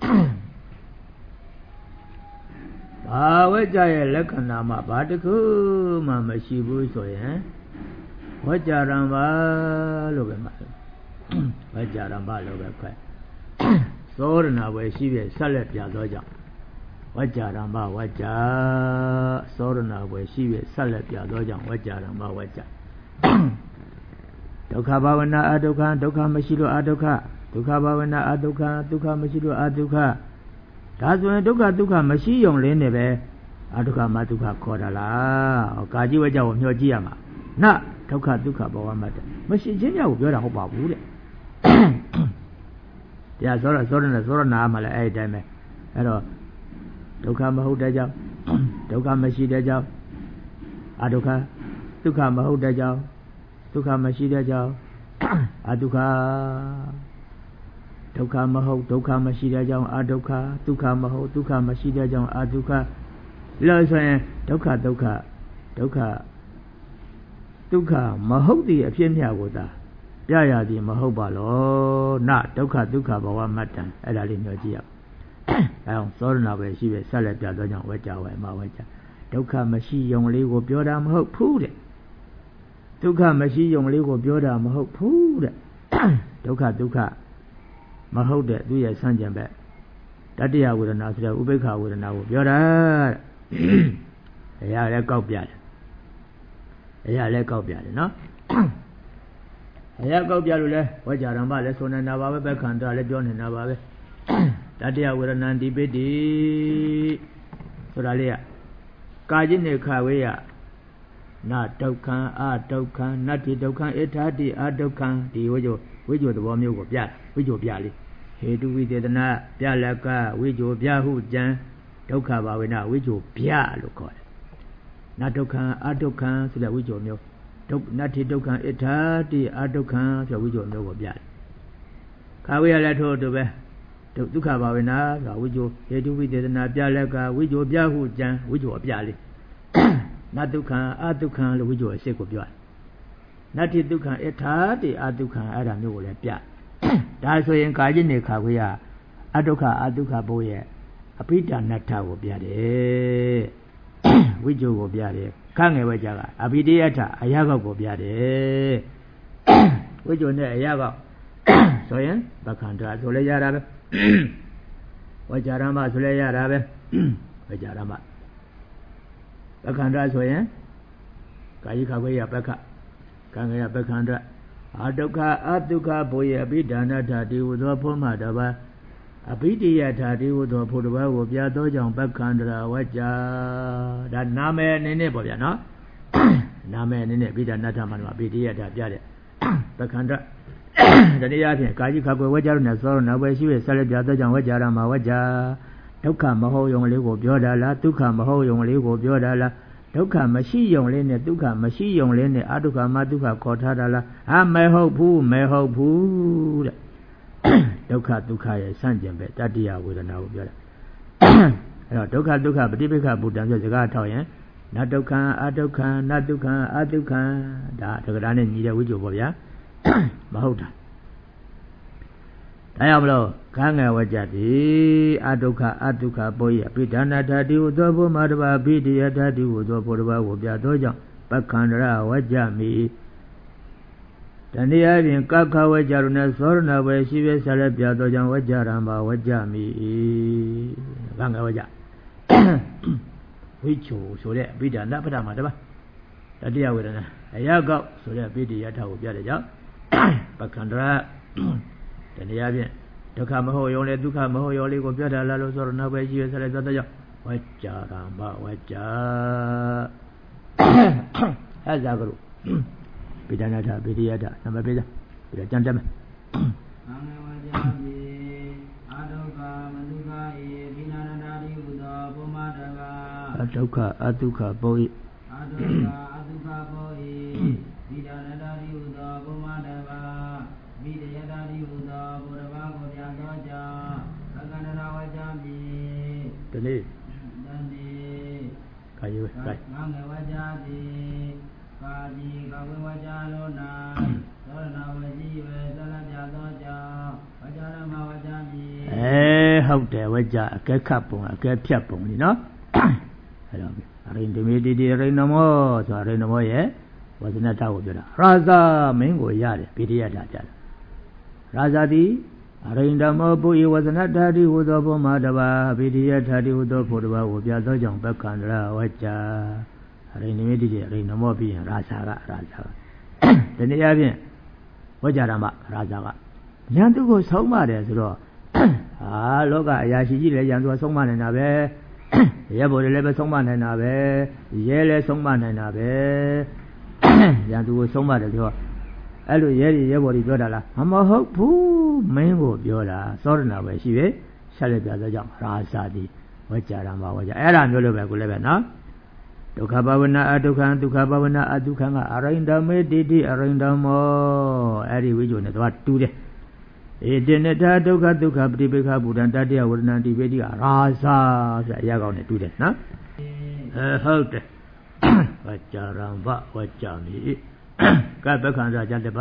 ဘာဝကြရဲ့လက္ခဏာမှာဘာတစ်ခုမှမရှိဘူးဆိုရင်ဝကြရံပါလို့ပဲမှာဝကြရံပါလို့ပဲခွဲသောရဏဝယ်ရှိပြဆက်လက်ပြသောကြောင့်ဝကြရမဝကြသောရဏဝယ်ရှိပြဆက်လက်ပြသောကြောင့်ဝကြရမဝကြဒုက္ခဘာဝနာအဒုက္ခဒုက္ခမရှိလို့အဒုက္ခဒုက္ခဘာဝနာအဒုက္ခဒုက္ခမရှိလို့အဒုက္ခဒါဆိုရင်ဒုက္ခဒုက္ခမရှိုံလင်းနေပဲအဒုက္ခမဒုက္ခခေါ်တာလားဟောကာကြီးဝကြကိုမျှော်ကြည့်ရမှာနဒုက္ခဒုက္ခဘဝမှာမရှိခြင်းများကိုပြောတာဟုတ်ပါဘူးတဲ့တရားသောရနာမှာလည်းအဲ့ဒီတိုင်းပဲအဲ့တော့ဒုက္ခမဟုတ်တဲ့ကြောင့်ဒုက္ခမရှိတဲ့ကြောင့်အဒုက္ခဒုက္ခမဟုတ်တဲ့ကြောင့်ဒုက္ခမရှိတဲ့ကြောင့်အဒုက္ခဒုက္ခမဟုတ်ဒုက္ခမရှိတဲ့ကြောင့်အဒုက္ခဒုက္ခမဟုတ်ဒုက္ခမရှိတဲ့ကြောင့်အဒုက္ခလို့ဆိုရင်ဒုက္ခဒုက္ခဒုက္ခဒုက္ခမဟုတ်တဲ့အဖြစ်များကိုသာပြရသည်မဟုတ်ပါလို့နဒုက္ခဒုက္ခဘဝမတ္တံအဲ့ဒါလေးညွှန်ကြည့်ရအောင်သောရဏပဲရှိပဲဆက်လက်ပြတော့ကြောင့်ဝကြဝဲမဝကြဒုက္ခမရှိယုံလေးကိုပြောတာမဟုတ်ဘူးတဲ့ဒုက္ခမရှိယုံလေးကိုပြောတာမဟုတ်ဘူးတဲ့ဒုက္ခဒုက္ခမဟုတ်တဲ့သူရဲ့ဆန့်ကျင်ဘက်တတ္တယဝေဒနာဆိုတဲ့ဥပိ္ပခဝေဒနာကိုပြောတာတဲ့အရာလည်းကောက်ပြတယ်အရာလည်းကောက်ပြတယ်နော်အရာကောက်ပြလို့လဲဝကြရံပါလဲဆိုနေတာပါပဲဘက်ခန္ဓာလည်းပြောနေတာပါပဲတတ္တယဝေဒနာတိပိတိဆိုတာလေးကကာจิตနေခဝေယနာဒုက္ခံအဒုက္ခံနတ္တိဒုက္ခံဣထာတိအဒုက္ခံဒီဝိဇ္ဇသဘောမျိုးကိုပြဝိဇ္ဇပြလေးဟေတုဝိသေဒနာပြလကဝိဇ္ဇပြဟုကြံဒုက္ခဘာဝေနဝိဇ္ဇပြလို့ခေါ်တယ်နဒုက္ခံအဒုက္ခံဆိုတဲ့ဝိဇ္ဇမျိုးနတ္တိဒုက္ခံဣထာတိအဒုက္ခံဆိုတဲ့ဝိဇ္ဇမျိုးကိုပြတယ်ခဝေယလည်းထို့တူပဲဒုက္ခဘာဝေနဆိုတာဝိဇ္ဇဟေတုဝိသေဒနာပြလကဝိဇ္ဇပြဟုကြံဝိဇ္ဇအပြလေးနဒုက္ခံအဒုက္ခံလို့ဝိဇ္ဇအစစ်ကိုပြောတယ်နတ္တိဒုက္ခံဣထာတိအဒုက္ခံအဲ့ဒါမျိုးကိုလည်းပြဒါဆိုရင်ကာจิตနေခဝေယအဒုက္ခအဒုက္ခဘုရဲ့အပိဋနတ္ထကိုပြတယ်ဝိဇ္ဇကိုပြတယ်ခငယ်ဝဲကြကအဘိဓိယထအရာကောက်ကိုပြတယ်ဝိဇ္ဇနဲ့အရာကောက်ဆိုရင်ပက္ခန္ဓာဆိုလဲရတာပဲဝကြရမဆိုလဲရတာပဲဝကြရမပက္ခန္ဓာဆိုရင်ကာယိခဝေယပက္ခကံငယ်ပက္ခန္ဓာအဒုက္ခအဒုက္ခဘုရဲ့အဘိဓာနတ္ထတိဟုသောဖို့မှတပါအဘိဓိယထာတိဟုသောဖို့တပါကိုပြသောကြောင့်ပက္ခန္ဓာဝကြဒါနာမည်အနေနဲ့ပေါ့ဗျာနော်နာမည်အနေနဲ့အဘိဓာနတ္ထမှာအဘိဓိယထာပြတဲ့ပက္ခန္ဓာတနည်းအားဖြင့်ကာယိခကွယ်ဝကြရနဲ့သောရဏဘယ်ရှိရဆက်လက်ပြသောကြောင့်ဝကြရမှာဝကြဒုက္ခမဟုတ်ယုံလေးကိုပြောတာလားဒုက္ခမဟုတ်ယုံလေးကိုပြောတာလားဒုက္ခမရှိယုံလေးနဲ့ဒုက္ခမရှိယုံလေးနဲ့အဒုက္ခမဒုက္ခခေါ်ထားတာလားမဟုတ်ဘူးမဟုတ်ဘူးတဲ့ဒုက္ခဒုက္ခရဲ့ဆန့်ကျင်ပဲတတ္တိယဝေဒနာကိုပြောတာအဲ့တော့ဒုက္ခဒုက္ခပฏิပိက္ခဗုဒ္ဓံဆိုစကားထောက်ရင်နဒုက္ခအဒုက္ခနဒုက္ခအဒုက္ခဒါတက္ကရာနဲ့ညီတဲ့ဝိဇ္ဇပေါ့ဗျာမဟုတ်တာဒါကြောင့်မလို့ခန်းငယ်ဝကြတိအဒုက္ခအဒုက္ခဘောယပိဋ္ဌနာထာတိဟုသောဘုမတဘာပိဋိယထာတိဟုသောဘုရဘာကိုပြသောကြောင့်ပက္ခန္တရဝကြမိတဏှာဖြင့်ကခဝကြရုနဲ့သောရဏဘယ်ရှိပဲဆက်လက်ပြသောကြောင့်ဝကြရံပါဝကြမိခန်းငယ်ဝကြဝိချိုဆိုတဲ့ပိဋ္ဌနာပဒမှာတပါတတိယဝေဒနာအရာကောက်ဆိုတဲ့ပိဋိယထာကိုပြတဲ့ကြောင့်ပက္ခန္တရတနည်းအားဖြင့်ဒုက္ခမဟုတ်ရောလေဒုက္ခမဟုတ်ရောလေးကိုပြောတာလားလို့ဆိုတော့နောက်ပဲရှိရဆက်လိုက်သွားတော့ဝကြရမဝကြဟဲ့ဇာကရုပိဋကနာထပိဋိယထနမပိစပြီးတော့ကြံတက်မယ်သံဃဝကြတိအဒုက္ခမဒုက္ခဧပိဏနာတာတိဟုသောဘုမတဘာအဒုက္ခအဒုက္ခဘောဤအဒုက္ခအဒုက္ခဘောဤပိဏနာတာတိဟုသောဘုမတဘာပိဋယတာတိဟုသောဘုရဘာကိုပြသောကြောင့်သက္ကန္တရာဝကြမိတနေ့ကာယဝကြငါငယ်ဝကြတိကာတိကဝေဝကြလောနာသောရဏဝကြီးပဲသလပြသောကြောင့်ဝကြရမဝကြမိဟုတ်တယ်ဝကြအကဲခတ်ပုံအကဲဖြတ်ပုံလीနော်အဲ့တော့အရိန္ဒမေတိတိရိနမောဆိုရိနမောရဲ့ဝဇနတကိုပြောတာရာဇာမင်းကိုရတယ်ပိဋိယတာကြတယ်ရာဇာတိရိန္ဒမောပုယဝဇနထာတိဟုသောဘုမတဘာဗိတိယထာတိဟုသောဘုဒ္ဓဘာကိုပြသောကြောင့်ပက္ခန္တရဝကြအရိန္ဒမေတိအရိန္ဒမောပြီးရင်ရာဇာကဒီနေ့အပြင်ဝကြရမရာဇာကယန္တုကိုဆုံးမတယ်ဆိုတော့လောကအရာရှိကြီးလည်းယန္တုကဆုံးမနေတာပဲရဲဘော်တွေလည်းပဲဆုံးမနေတာပဲရဲလည်းဆုံးမနေတာပဲယန္တုကိုဆုံးမတယ်ဆိုတော့အဲ့လိုရဲဘော်တွေပြောတာလားမဟုတ်ဘူးမင်းကိုပြောတာသောရဏပဲရှိပဲဆက်လက်ပြသောကြောင့်ရာဇာတိဝကြရမဝကြအဲ့ဒါမျိုးလိုပဲကိုလည်းပဲနော်ဒုက္ခဘဝနာအဒုက္ခဒုက္ခဘဝနာအဒုက္ခကအရိန္ဒမေတိတိအရိန္ဒမောအဲ့ဒီဝိဇ္ဇုနဲ့တော့တူတယ်ဧတေနတဒုက္ခဒုက္ခပฏิပေခဗုဒ္ဓံတတ္တယဝရဏံတိပေတိကရာဇာဆိုအရာကောင်းနဲ့တူတယ်နော်ဟုတ်တယ်ဝကြရံဘဝကြမိကပ္ပခန္ဓာကြတယ်ပါ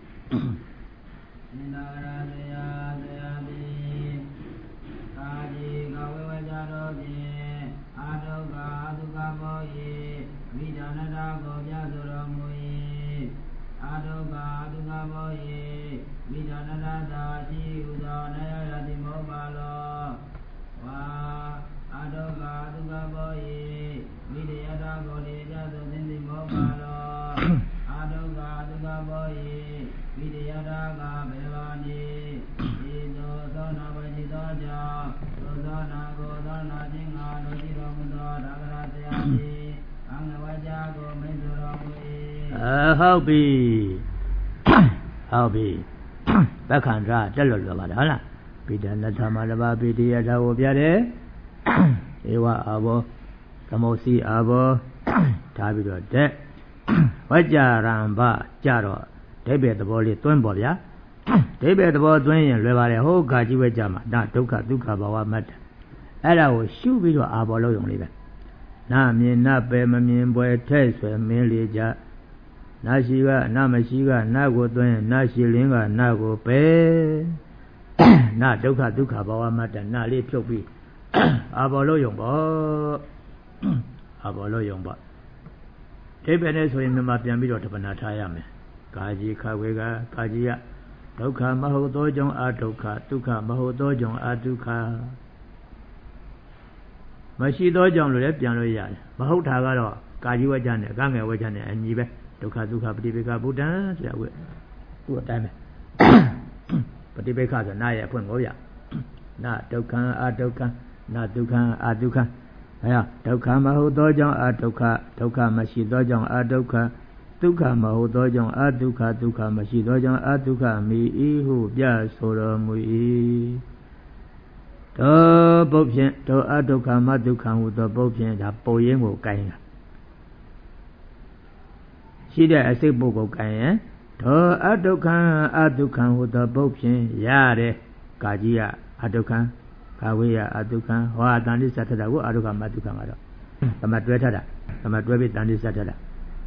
နိနာရတယတရားတိကာတိကဝေဝကြတော်ဖြင့်အာဒုက္ခဒုက္ခမောဟိဝိဇာနတာကိုပြဆိုတော်မူ၏အာဒုက္ခဒုက္ခမောဟိဝိဇာနတာသာရှိဟုသောနယရတိမောပါလောဝါအာဒုက္ခဒုက္ခမောဟိဝိတယတာကိုလေပြဆိုသင်သည်မောပါလောအာဒုက္ခဒုက္ခမောဟိဝိတယတာကဘေဘာနိဤသို့သောနာဝจิตောကြောင့်သောသောနာကိုသောနာခြင်းငါတို့ကြည်တော်မူသောဒါဂရတရားသည်အင္ဂဝကြကိုမိတ်ဆိုတော်မူ၏ဟုတ်ပြီပက္ခန္ဓာတက်လို့ပြောပါတယ်ဟုတ်လားပိဋနသမတဘာပိတိယထာကိုပြတယ်ဧဝအာဘောသမုစီအာဘောထားပြီးတော့တဲ့ဝကြရံဘကြတော့ဒိဗ္ဗေသဘောလေးသွင်းပေါ်ဗျာဒိဗ္ဗေသဘောသွင်းရင်လွယ်ပါတယ်ဟိုကာကြီးဝကြမှာဒါဒုက္ခဒုက္ခဘဝမတ္တအဲ့ဒါကိုရှုပြီးတော့အာဘောလို့ယုံလေးပဲနာမြင်နာပဲမမြင်ပွဲထဲ့ဆွဲမင်းလေးကြနာရှိကနာမရှိကနာကိုသွင်းနာရှိလင်းကနာကိုပဲနာဒုက္ခဒုက္ခဘဝမတ္တနာလေးဖြုတ်ပြီးအာဘောလို့ယုံပေါ့အာဘောလို့ယုံပေါ့ဒိဗ္ဗေနဲ့ဆိုရင်မြန်မာပြန်ပြီးတော့တပနာထားရမယ်ကာကြီးခဝေကကာကြီးကဒုက္ခမဟုတ်သောကြောင့်အဒုက္ခဒုက္ခမဟုတ်သောကြောင့်အဒုက္ခမရှိသောကြောင့်လို့လည်းပြန်လို့ရတယ်မဟုတ်တာကတော့ကာကြီးဝကြနဲ့ကငယ်ဝကြနဲ့အညီပဲဒုက္ခဒုက္ခပฏิပေကဗုဒ္ဓံဆိုရဝဲသူ့အတိုင်းပဲပฏิပေကဆိုနာရဲ့အဖွင့်ကိုရနာဒုက္ခအဒုက္ခနာဒုက္ခအဒုက္ခအဲဒုက္ခမဟုတ်သောကြောင့်အဒုက္ခဒုက္ခမရှိသောကြောင့်အဒုက္ခဒုက္ခမဟုတ်သောကြောင့်အဒုက္ခဒုက္ခမရှိသောကြောင့်အဒုက္ခမိဤဟုပြဆိုတော်မူ၏တောပုတ်ဖြင့်တောအဒုက္ခမဒုက္ခဟုသောပုတ်ဖြင့်ဒါပုံရင်းကိုကိုင်းတာရှိတဲ့အစိတ်ပုတ်ကိုကိုင်းရင်တောအဒုက္ခအဒုက္ခဟုသောပုတ်ဖြင့်ရတယ်ကာကြီးကအဒုက္ခကာဝေယအဒုက္ခဟောတန်တိသတ္တတာကိုအဒုက္ခမဒုက္ခကတော့သမတွဲထတာသမတွဲပြီးတန်တိသတ္တတာ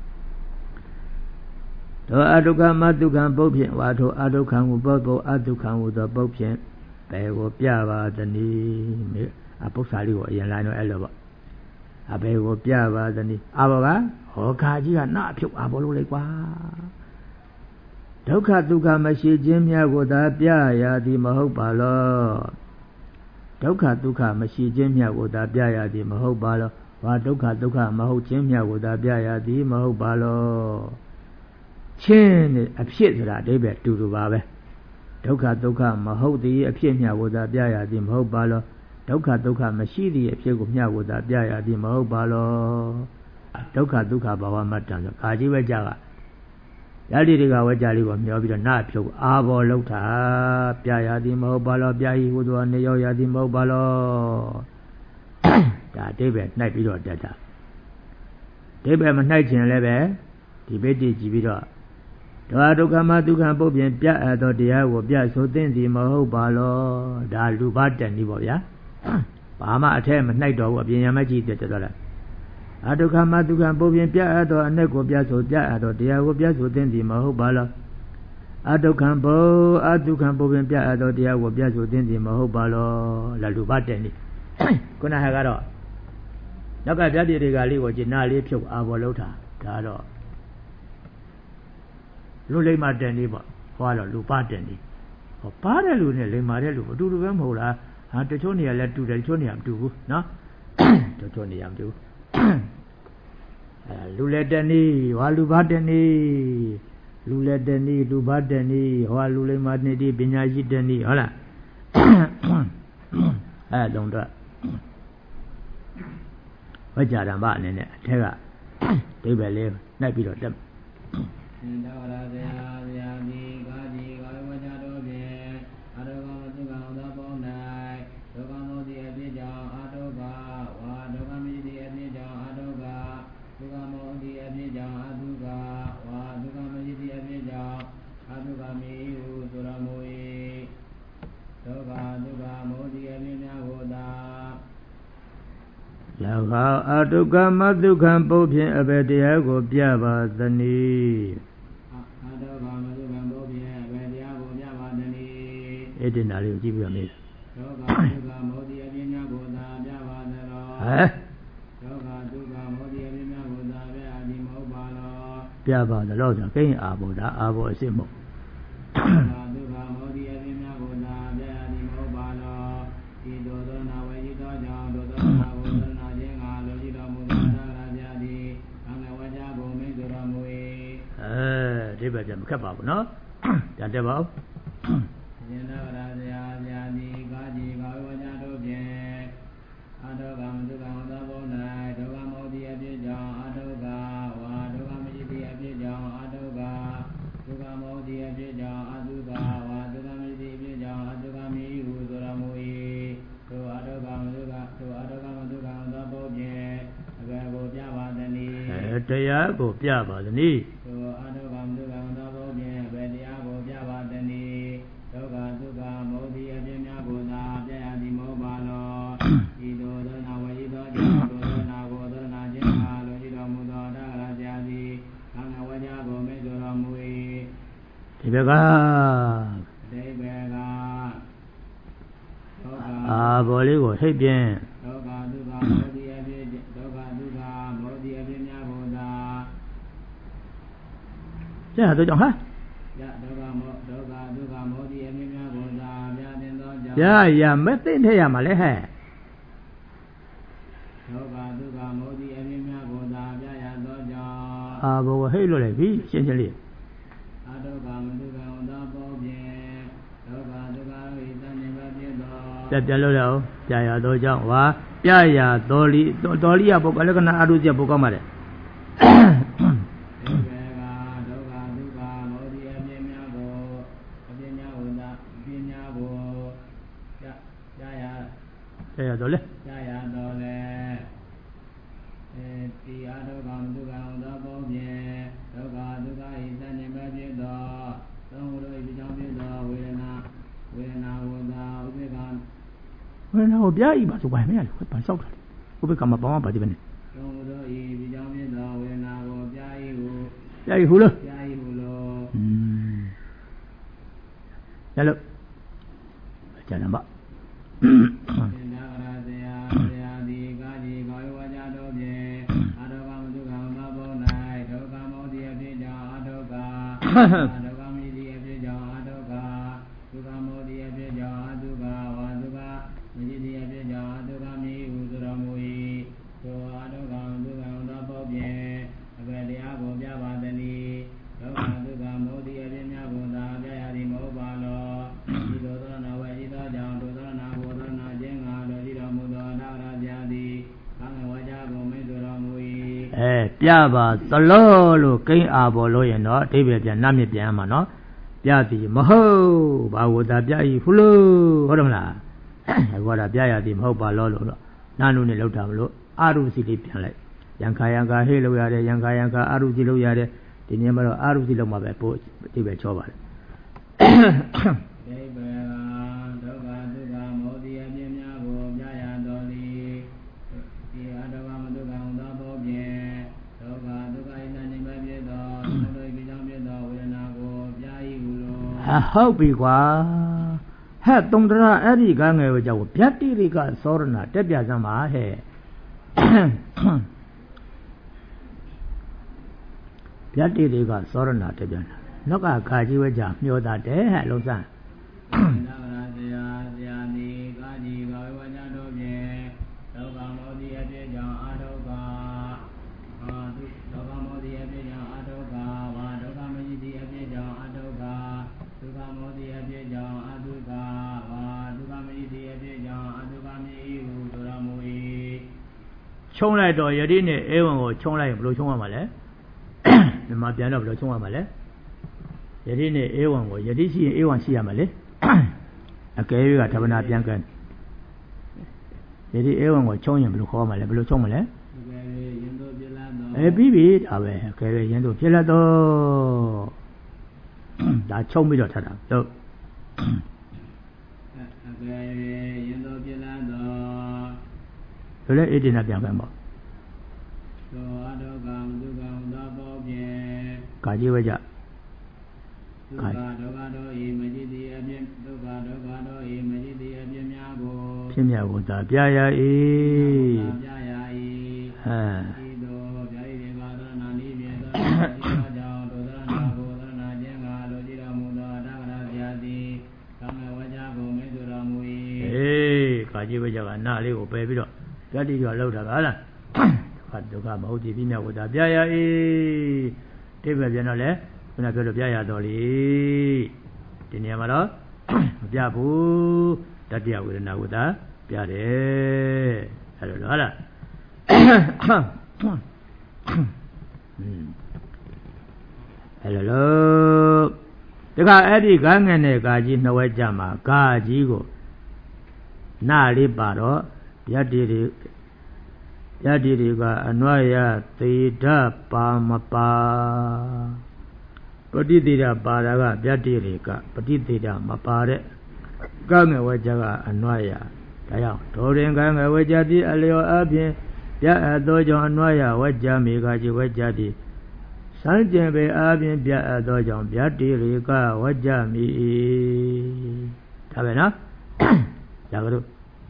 သောအဒုက္ခမဒုက္ခပုတ်ဖြင့်ဝါထိုအဒုက္ခဟုပုတ်ပုတ်အဒုက္ခဟုသောပုတ်ဖြင့်ဘယ်ကိုပြပါသနည်းအပု္ပ္ပစာလေးကိုအရင်လိုက်တော့အဲ့လိုပေါ့အဘယ်ကိုပြပါသနည်းအဘောကဟောခါကြီးကနှအဖြုတ်အဘောလို့လေကွာဒုက္ခဒုက္ခမရှိခြင်းများကိုသာပြရသည်မဟုတ်ပါလောဒုက္ခဒုက္ခမရှိခြင်းများကိုသာပြရသည်မဟုတ်ပါလောဘာဒုက္ခဒုက္ခမဟုတ်ခြင်းများကိုသာပြရသည်မဟုတ်ပါလောချင်းနဲ့အဖြစ်ဆိုတာအဓိပ္ပာယ်တူတူပါပဲဒုက္ခဒုက္ခမဟုတ်သည်အဖြစ်မျှကိုသာပြရသည်မဟုတ်ပါလောဒုက္ခဒုက္ခမရှိသည်အဖြစ်ကိုမျှကိုသာပြရသည်မဟုတ်ပါလောဒုက္ခဒုက္ခဘာဝမတ္တံဆိုကာကြီးဝကြကယတိတွေကဝကြလေးကိုမျောပြီးတော့နာဖြုတ်အာဘောလောက်တာပြရသည်မဟုတ်ပါလောပြဟိဟူသောနေရောက်ရသည်မဟုတ်ပါလောဒါအဓိပ္ပာယ်နှိုက်ပြီးတော့တက်တာအဓိပ္ပာယ်မနှိုက်ခြင်းလည်းပဲဒီပိဋိကြည့်ပြီးတော့ဒုက္ခမဒုက္ခပုတ်ဖြင့်ပြအပ်သောတရားကိုပြဆိုသင့်သည်မဟုတ်ပါလောဒါလူဘတက်နည်းပေါ့ဗျာဘာမှအထက်မနှိုက်တော့ဘူးအပြင်ရမကြည့်တဲ့တော်လားအဒုက္ခမဒုက္ခပုတ်ဖြင့်ပြအပ်သောအ내ကိုပြဆိုပြအပ်သောတရားကိုပြဆိုသင့်သည်မဟုတ်ပါလောအဒုက္ခဘုအဒုက္ခပုတ်ဖြင့်ပြအပ်သောတရားကိုပြဆိုသင့်သည်မဟုတ်ပါလောလာလူဘတက်နည်းခုနကကတော့နောက်ကပြတိတွေကလေးကိုကျင်နာလေးဖြုတ်အာဘောလောက်တာဒါတော့လူလိမ္မာတက်နည်းပေါ့ဟောတော့လူပတက်နည်းဟပါတဲ့လူနဲ့လိမ္မာတဲ့လူအတူတူပဲမဟုတ်လားဟာတချို့နေရာလဲတူတယ်တချို့နေရာမတူဘူးနော်တချို့နေရာမတူလူလက်တနည်းဟောလူဘာတနည်းလူလက်တနည်းလူဘာတနည်းဟောလူလိမ္မာတနည်းပညာရှိတနည်းဟုတ်လားတုံးတော့ဝကြဓမ္မအနေနဲ့အထက်ကဒိဗ္ဗေလေးနှိုက်ပြီးတော့တက်သင်္ဒဝရဇယဇယတိကာကြီးကာဝကြတော်ဖြင့်အတောကမသုကံသောပေါင်း၌ဒုက္ခမောတိအဖြစ်ကြောင့်အတောကဝါဒုက္ခမိတိအဖြစ်ကြောင့်အတောကဒုက္ခမောတိအဖြစ်ကြောင့်အတုကဝါဒုက္ခမိတိအဖြစ်ကြောင့်အတုကမိဟုဆိုရမူ၏ဒုက္ခမောတိအဖြစ်များကိုသာ၎င်းအတုကမသုခံပုဖြင့်အဘယ်တရားကိုပြပါသနည်းအတုကမသုခံပုဖြင့်အဘယ်တရားကိုပြပါသနည်းအဲ့ဒီနာလေးကိုကြည့်ပြီးတော့မေးဒုက္ခမောတိအဖြစ်များကိုသာပြပါသလောဒုက္ခမောတိအဖြစ်များကိုသာပြအသည်မဟုတ်ပါလောပြပါသလောဆိုကိန်းအာဘောဒါအာဘောအစစ်မဟုတ်ဒုက္ခမောတိအဖြစ်များကိုသာပြအသည်မဟုတ်ပါလောဤသို့သောနာဝေจิตသောကြောင့်သို့သောနာကိုသရဏခြင်းငါလိုရှိတော်မူသောသာရပြသည်အငယ်ဝကြဘုံမိတ်ဆိုတော်မူ၏ဒီဘက်ပြန်မခက်ပါဘူးနော်ပြန်တက်ပါဦးသင်္ဒဝရဇယဇယတိကာကြီးကာဝကြတို့ဖြင့်အတောကမသုကံသောဘုံ၌ဒုက္ခမောတိအဖြစ်ကြောင့်အတောကဝါဒုက္ခမိတိအဖြစ်ကြောင့်အတောကဒုက္ခမောတိအဖြစ်ကြောင့်အတုကဝါဒုက္ခမိတိအဖြစ်ကြောင့်အတုကမိဟုဆိုတော်မူ၏ထိုအတောကမသုကံသောဘုံဖြင့်အဘယ်ကိုပြပါသနည်းတရားကိုပြပါသနည်းထိုအတောကမသုကံသောဘုံဖြင့်အဘယ်တရားကိုပြပါသနည်းဒုက္ခမောတိအဖြစ်များကိုသာပြရသည်မဟုတ်ပါလောဤသို့သောနာဝေဤသောကြောင့်သို့သောနာကိုသရဏခြင်းအားလိုရှိတော်မူသောတဂရဆရာသည်အငဝကြဘုံမိတ်ဆိုတော်မူ၏ဒီဘက်ကဒီဘက်ကအာဘောလေးကိုဟိတ်ပြင်းဒုက္ခမောတိအဖြစ်ဒုက္ခမောတိအဖြစ်များကိုသာကျန်တော့ကြောင့်ဟာဒုက္ခမောတိအဖြစ်များကိုသာပြတင်သောကြောင့်ရမသိတဲ့ရမှာလေဟဲ့ဒုက္ခမောတိအဖြစ်များကိုသာပြရသောကြောင့်အာဘောဟိတ်လို့လေပြီရှင်းရှင်းလေးအဒုက္ခမတုကံသောပေါဖြင့်ဒုက္ခတို့ဤတန်နေပါဖြစ်သောပြန်လို့ရအောင်ပြရသောကြောင့်ဝါပြရတော်လီရပုဂ္ဂလက္ခဏာအရုစီပုဂ္ဂမှာတယ်ရတော့လေရတော့လေဒီအဒုက္ခမတုကံသောဘုံဖြင့်ဒုက္ခဤတန်နေပါဖြစ်သောသုံးတို့ဤကြောင့်ဖြစ်သောဝေဒနာဝသာဥပေက္ခဝေဒနာကိုပြဤပါဆိုပါမရလေဘာလျှောက်တာဥပေက္ခမှာပေါင်းပါဒီပဲနေသုံးတို့ဤကြောင့်ဖြစ်သောဝေဒနာကိုပြဤဟုလို့ရလို့ကျန်ပါဒုက္ခမိတိအဖြစ်ကြောင့်အဒုက္ခဒုက္ခမောတိအဖြစ်ကြောင့်အတုကဝါဒုက္ခမိတိအဖြစ်ကြောင့်အတုကမိဟုဆိုတော်မူ၏ထိုအဒုက္ခဒုက္ခသောပုဖြင့်အဘယ်တရားကိုပြပါသနည်းဒုက္ခမောတိအဖြစ်များကိုသာပြရသည်မဟုတ်ပါလောဤသို့သောနာဝေဤသောကြောင့်ဒုသောနာကိုသောနာခြင်းငါလိုရှိတော်မူသောနာရဗျာသည်အငဝကြဘုံမိတ်ဆိုတော်မူ၏ပြပါသလောလို့ကိန်းအာဘောလို့ရင်တော့အဓိပ္ပာယ်ပြန်နတ်မြပြန်မှာနော်ပြသည်မဟုတ်ဘာဝတာပြဤဟုလို့ဟုတ်တယ်မလားအခုကပြရသည်မဟုတ်ပါလို့နာနုနဲ့လောက်တာမလို့အာရုစီလေးပြန်လိုက်ယံခာဟေးလို့ရတယ်ယံခာအာရုစီလို့ရတယ်ဒီနေ့မှာတော့အာရုစီလောက်မှာပဲပို့အဓိပ္ပာယ်ချောပါတယ်ဒုက္ခမောတိအဖြစ်များကိုပြရတော်လီဒီအဒုက္ခမတုကံသောဘောဖြင့်ဒုက္ခဤတန်နေပါဖြစ်သောသုံးတို့ဤကြောင့်ဖြစ်သောဝေဒနာကိုပြဤဟုလို့ဟုတ်ပြီကွာဟဲ့တုံတရအဲ့ဒီကငယ်ကိုကြောက်ဗျတ်တိရိကသောရဏတက်ပြစမ်းပါဟဲ့ဗျတ်တိရိကသောရဏတက်ပြနောက်ကခါကြီးဝဲကြမျောတာတဲ့ဟဲ့လုံးစမ်း冲来到一定的爱问我冲来不如冲嘛嘞，你妈变了不如冲嘛嘞，一定的爱问我一定是爱问是嘛嘞，啊，这个他们那边跟，一定爱问我冲也不如好嘛嘞，不如冲嘛嘞，哎，比比啊喂，这个人都撇了都，那冲不着他了都。后来一定那边干嘛？嘎叽为家，嘎。偏面我打边呀咦，哎。嘎叽为家个哪里我背不着？这里就老大个了，看都看毛地边我打边呀咦，这边那嘞，那叫做边呀道理，今年嘛咯，边不，大地我那我打边的，好了，好了，这个爱的刚刚那嘎叽那我讲嘛，嘎叽个哪里把着？ယတ္တိတွေကအနွားရသေဒပါမပါပฏิသေဒပါတာကယတ္တိတွေကပฏิသေဒမပါတဲ့ကငယ်ဝကြကအနွားရဒါကြောင့်ဒေါရင်ကငယ်ဝကြတိအလျောအပြင်ပြအပ်သောကြောင့်အနွားရဝကြမိကจิဝကြတိစံကျင်ပေအပြင်ပြအပ်သောကြောင့်ယတ္တိတွေကဝကြမိဒါပဲနော်ဒါကတို့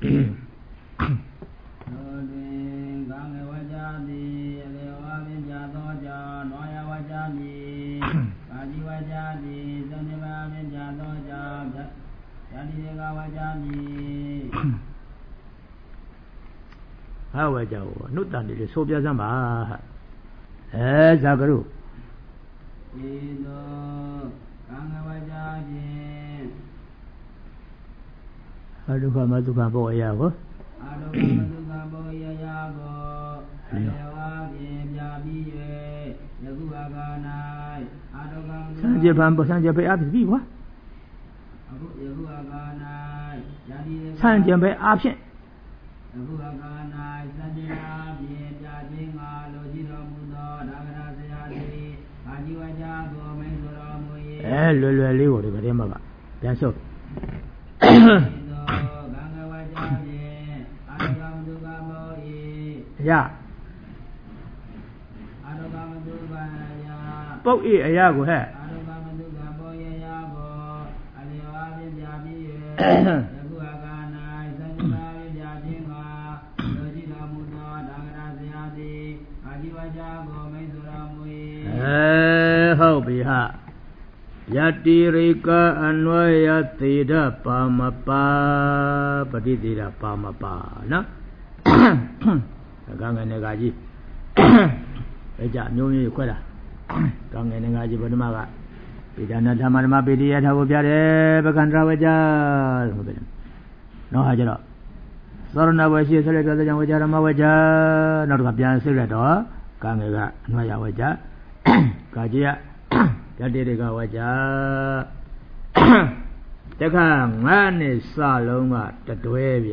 ဟာဝကြဝနုတ္တန်တွေဆိုပြစမ်းပါဇာကရုဧသောကံဝကြဖြင့်အဒုက္ခမဒုက္ခဘောအရာကိုအဒုက္ခမဒုက္ခဘောအရာကိုအလျောအပြင်ပြပြီး၍ယခုအခါ၌အဒုက္ခစံကြပံစံကြပေအဖြစ်ပြီကွာအခုယခုအခါ၌ယတိစံကြပေအဖြစ်ယခုအခါ၌စံကြအပြင်ပြခြင်းငါလိုကြည်တော်မူသောဒါဂရဆရာသည်အာဇီဝကြသောမိန်ဆိုတော်မူ၏လွယ်လေးကိုဒီကတည်းကပြန်ဆုပ်ရပုတ်ဤအရာကိုဟဲ့ဟုတ်ပြီဟာယတိရိကအနွေယသေဒပါမပါပฏิသေဒပါမပါနော်ကံငယ်နေကကြီးဘယ်ကြမျိုးမျိုးခွဲတာကံငယ်နေကကြီးဗုဒ္ဓမကပိဒါနာဓမ္မဓမ္မပိတိယထာကိုပြတယ်ပကန္တရဝကြလို့ပြောတယ်နောက်ဟာကျတော့သောရဏဝရှိဆက်လက်ကြတဲ့ကြောင့်ဝကြဓမ္မဝကြနောက်တော့ပြန်ဆက်လက်တော့ကံငယ်ကအနွေယဝကြကာကြီးကယတ္တိတွေကဝကြတခါငါနဲ့စလုံးကတတွဲဗျ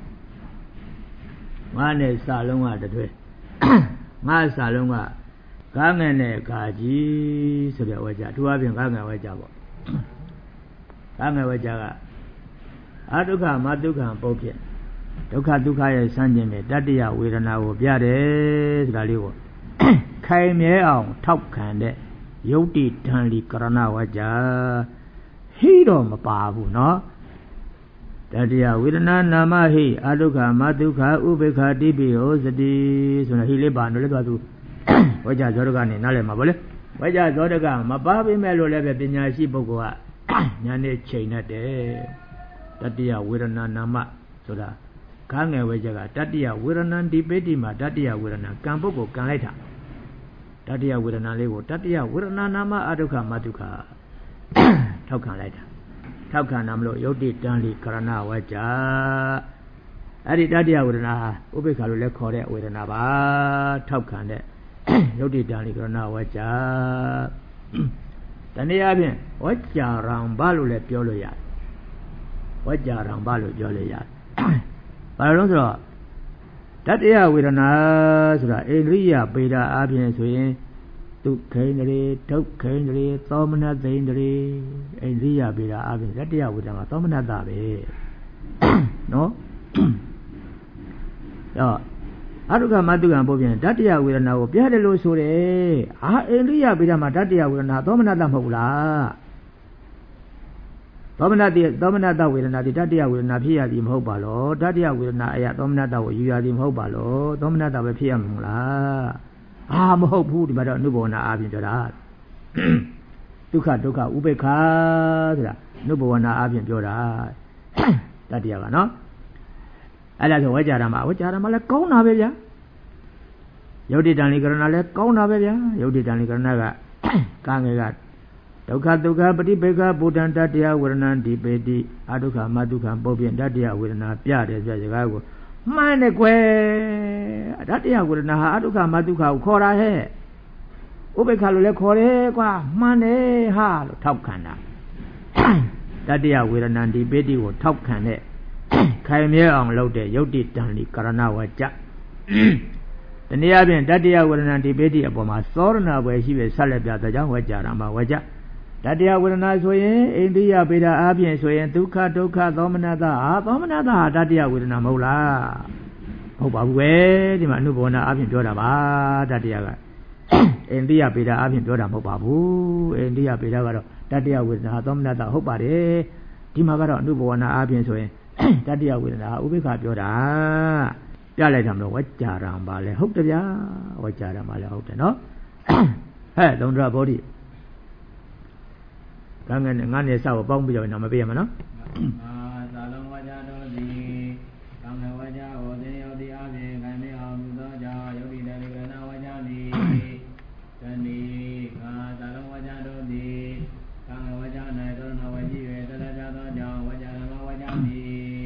ငါနဲ့စလုံးကတတွဲငါစလုံးကကားငယ်နဲ့ကာကြီးဆိုပြဝကြသူအပြင်ကားငယ်ဝကြပေါ့ကားငယ်ဝကြကအဒုက္ခမဒုက္ခပုတ်ဖြစ်ဒုက္ခဒုက္ခရဲ့စမ်းကျင်တဲ့တတ္တယဝေဒနာကိုပြတယ်ဆိုတာလေးကိုခိုင်မြဲအောင်ထောက်ခံတဲ့ယုတ်တိတန်လီကရဏဝကြဟိတော့မပါဘူးเนาะတတ္တယဝေဒနာနာမဟိအဒုက္ခမဒုက္ခဥပေက္ခတိပိဟောစတိဆိုတော့ဟိလေးပါတော့လေသူဝကြဇောဒကနေနားလည်မှာဗောလေဝကြဇောဒကမပါပေမဲ့လို့လည်းပဲပညာရှိပုဂ္ဂိုလ်ကညာနဲ့ချိန်တဲ့တတ္တိယဝေဒနာနာမဆိုတာခါငယ်ဝဲချက်ကတတ္တိယဝေဒနာဒီပိတိမှာတတ္တိယဝေဒနာကံပုဂ္ဂိုလ်ကံလိုက်တာတတ္တိယဝေဒနာလေးကိုတတ္တိယဝေဒနာနာမအဒုက္ခမဒုက္ခထောက်ခံလိုက်တာထောက်ခံနာမလို့ယုတ်တိတံလိကရဏဝကြအဲ့ဒီတတ္တိယဝေဒနာဥပိ္ပခာလို့လည်းခေါ်တဲ့ဝေဒနာပါထောက်ခံတဲ့ယုတ်တိတံလိကရဏဝကြတနည်းအားဖြင့်ဝကြရံဘလို့လည်းပြောလို့ရတယ်ဝကြရံဘလို့ပြောလို့ရတယ်ဘာလို့လဲဆိုတော့တတ္တယဝေဒနာဆိုတာဣန္ဒြိယပေတာအားဖြင့်ဆိုရင်ဒုက္ခိန္ဒြေဒုက္ခိန္ဒြေသောမနသိန္ဒြေဣန္ဒြိယပေတာအားဖြင့်တတ္တယဝေဒနာသောမနတပဲနော်တော့အတုကမတုကံပို့ပြန်တတ္တယဝေဒနာကိုပြရတယ်လို့ဆိုတယ်အာဣန္ဒြိယပေတာမှာတတ္တယဝေဒနာသောမနတမဟုတ်လားသောမနတဝေဒနာဒီတတ္တယဝေဒနာဖြစ်ရသည်မဟုတ်ပါလောတတ္တယဝေဒနာအရာသောမနတကိုယူရသည်မဟုတ်ပါလောသောမနတပဲဖြစ်ရမှာမဟုတ်လားအာမဟုတ်ဘူးဒီမှာတော့အနုဘောနာအားဖြင့်ပြောတာဒုက္ခဒုက္ခဥပေက္ခဆိုတာအနုဘောနာအားဖြင့်ပြောတာတတ္တယကနော်အဲ့ဒါဆိုဝကြရမှာလည်းကောင်းတာပဲဗျာယုတ်တိတံလိကရဏလည်းကောင်းတာပဲဗျာယုတ်တိတံလိကရဏကကာငယ်ကဒုက္ခဒုက္ခပฏิပေက္ခဗုဒ္ဓံတတ္တယဝေဒနာဒီပေတိအဒုက္ခမဒုက္ခပုပ္ပိတတ္တယဝေဒနာပြတယ်ဆိုတဲ့စကားကိုမှန်တယ်ကွယ်တတ္တယဝေဒနာဟာအဒုက္ခမဒုက္ခကိုခေါ်တာဟဲ့ဥပေက္ခလို့လည်းခေါ်တယ်ကွာမှန်တယ်ဟာလို့ထောက်ခံတာတတ္တယဝေဒနာဒီပေတိကိုထောက်ခံတဲ့ခိုင်မြဲအောင်လုပ်တဲ့ယုတ်တိတံလိကရဏဝကြတနည်းအားဖြင့်တတ္တယဝေဒနာဒီပေတိအပေါ်မှာသောရဏဘွယ်ရှိပဲဆက်လက်ပြတဲ့ကြောင့်ဝကြရမှာဝကြတတ္တယဝေဒနာဆိုရင်အိန္ဒိယပေတာအားဖြင့်ဆိုရင်ဒုက္ခဒုက္ခသောမနတသောမနတဟာတတ္တယဝေဒနာမဟုတ်လားဟုတ်ပါဘူးပဲဒီမှာအနုဘောနာအားဖြင့်ပြောတာပါတတ္တယကအိန္ဒိယပေတာအားဖြင့်ပြောတာမဟုတ်ပါဘူးအိန္ဒိယပေတာကတော့တတ္တယဝေဒနာသောမနတဟုတ်ပါတယ်ဒီမှာကတော့အနုဘောနာအားဖြင့်ဆိုရင်တတ္တယဝေဒနာဥပိ္ပခာပြောတာပြလိုက်တာမလို့ဝကြရံပါလေဟုတ်တယ်ဗျာဝကြရံပါလေဟုတ်တယ်နော်ဟဲ့လုံဒရဘောဓိကံငယ်နဲ့ငါးနဲ့စကိုပေါင်းပြီးတော့နာမပေးရမှာနော်သာလုံးဝကြတော်သည်ကံငယ်ဝကြဟောသည်ယောတိအပြင်ခံနေအောင်ပြုသောကြောင့်ယောတိတလိကရဏဝကြသည်တဏီကာသာလုံးဝကြတော်သည်ကံငယ်ဝကြ၌သောရဏဝကြည့်၍တလကြသောကြောင့်ဝကြရမဝကြသည်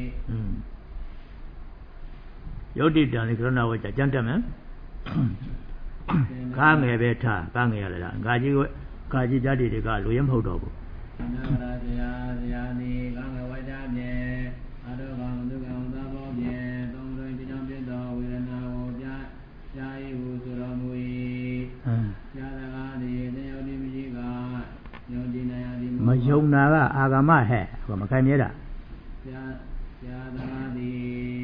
ယောတိတလိကရဏဝကြကြံတက်မယ်ကားငယ်ပဲထားကားငယ်ရလားငါကြီးဓာတ်တွေကလူရမဟုတ်တော့ဘူးအနန္တရာဇာတိကံငယ်ဝကြဖြင့်အတုကံဒုက္ခသဘောဖြင့်သုံးသွင်းပြကြောင်းဖြစ်သောဝေဒနာကိုပြ၏ဟုဆိုတော်မူ၏ပြာသကားသည်သင်ယုတ်တိမရှိကယုတ်တိနိုင်ရသည်မယုံနာကအာဂမဟဲ့မခိုင်မြဲတာပြာသကားသည်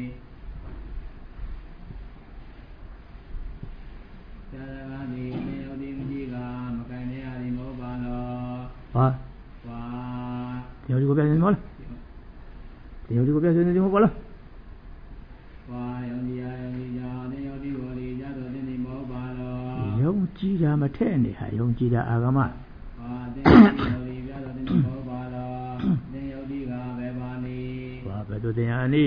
ပြာသကားသည်သင်ယုတ်တိမရှိကမခိုင်မြဲရသည်မဟုတ်ပါလောဟာယောဒီကိုပြနေမလားယောဒီကိုပြနေတယ်မဟုတ်ပါလားဝါယောဒီယာယောဒီယာနေယောဒီဝရီကြတော့တင်ဒီမဟုတ်ပါလောယုံကြည်တာမထက်နေဟာယုံကြည်တာအာဂမဝါတင်ယောဒီကြတော့တင်ဒီမဟုတ်ပါလောတင်ယောဒီကဘယ်ပါနေဝါဘယ်သူတင်ဟာနေ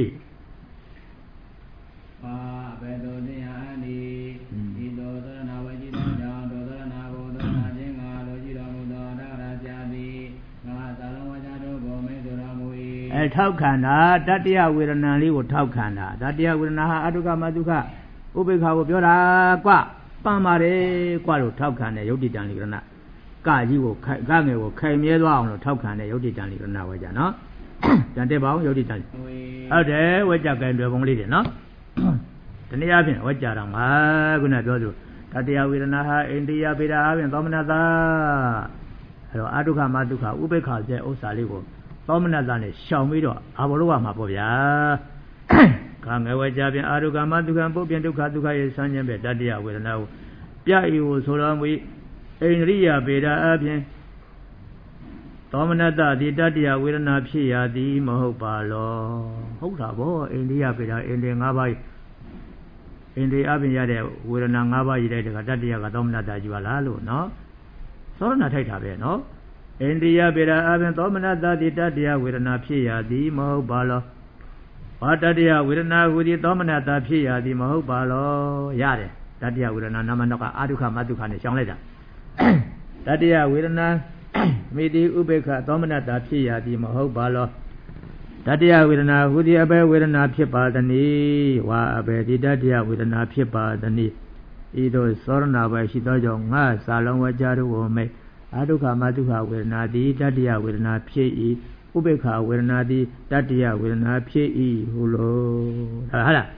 ဝါဘယ်သူတင်ဟာနေဒီတော်သရဏဝจิตံကြောင့်တော်သရဏကိုသရဏခြင်းကလိုကြည်တော်မူသောအရဟဇာတိငါသာလုံးဝကြတို့ကိုမေဆိုတော်မူ၏ထောက်ခံတာတတ္တယဝေဒနာလေးကိုထောက်ခံတာတတ္တယဝေဒနာဟာအတုကမတုကဥပိ္ပခာကိုပြောတာကွပန်ပါတယ်ကွလို့ထောက်ခံတဲ့ယုတ်တိတံလိကရဏကကြီးကိုကငယ်ကိုခိုင်မြဲသွားအောင်လို့ထောက်ခံတဲ့ယုတ်တိတံလိကရဏဝေကြနော်ကြံတက်ပါအောင်ယုတ်တိတံဟုတ်တယ်ဝေကြကဲတွေ့ပုံလေးတွေနော်တနည်းအားဖြင့်ဝေကြတော်မှာခုနပြောသူတတ္တယဝေဒနာဟာအိန္ဒိယပေတာအားဖြင့်သောမနတအဲ့တော့အတုခမတုခဥပိ္ပခာကျဲဥစ္စာလေးကိုသောမနတနဲ့ရှောင်ပြီးတော့အာဘောလောကမှာပေါ့ဗျာကံငယ်ဝကြဖြင့်အာရုကမတုခံပုပ္ပြန်ဒုက္ခဒုက္ခရဲ့ဆန်းခြင်းပဲတတ္တယဝေဒနာကိုပြ၏ကိုဆိုတော်မူအိန္ဒြိယပေတာအပြင်သောမနတသည်တတ္တယဝေဒနာဖြစ်ရသည်မဟုတ်ပါလောဟုတ်တာဗောအိန္ဒြိယပေတာအိန္ဒြေ၅ပါးအိန္ဒြေအပြင်ရတဲ့ဝေဒနာ၅ပါးရတဲ့တတ္တယကသောမနတကြီးပါလားလို့နော်သောရဏထိုက်တာပဲနော်အိန္ဒိယဗေဒအပြင်သောမနတတိတတ္တယဝေဒနာဖြစ်ရသည်မဟုတ်ပါလောဘာတတ္တယဝေဒနာဟူသည်သောမနတဖြစ်ရသည်မဟုတ်ပါလောရတယ်တတ္တယဝေဒနာနာမနောကအာဒုက္ခမဒုက္ခနဲ့ရှောင်လိုက်တာတတ္တယဝေဒနာမိတိဥပေက္ခသောမနတဖြစ်ရသည်မဟုတ်ပါလောတတ္တယဝေဒနာဟူသည်အဘေဝေဒနာဖြစ်ပါသနည်းဝါအဘေဒီတတ္တယဝေဒနာဖြစ်ပါသနည်းဤသို့သောရဏဘရှိသောကြောင့်ငါစာလုံးဝကြတို့ဝမေအာဒုက္ခမဒုက္ခဝေဒနာသည်တတ္တယဝေဒနာဖြစ်၏ဥပေက္ခဝေဒနာသည်တတ္တယဝေဒနာဖြစ်၏ဟုလို့ဒါဟုတ်လား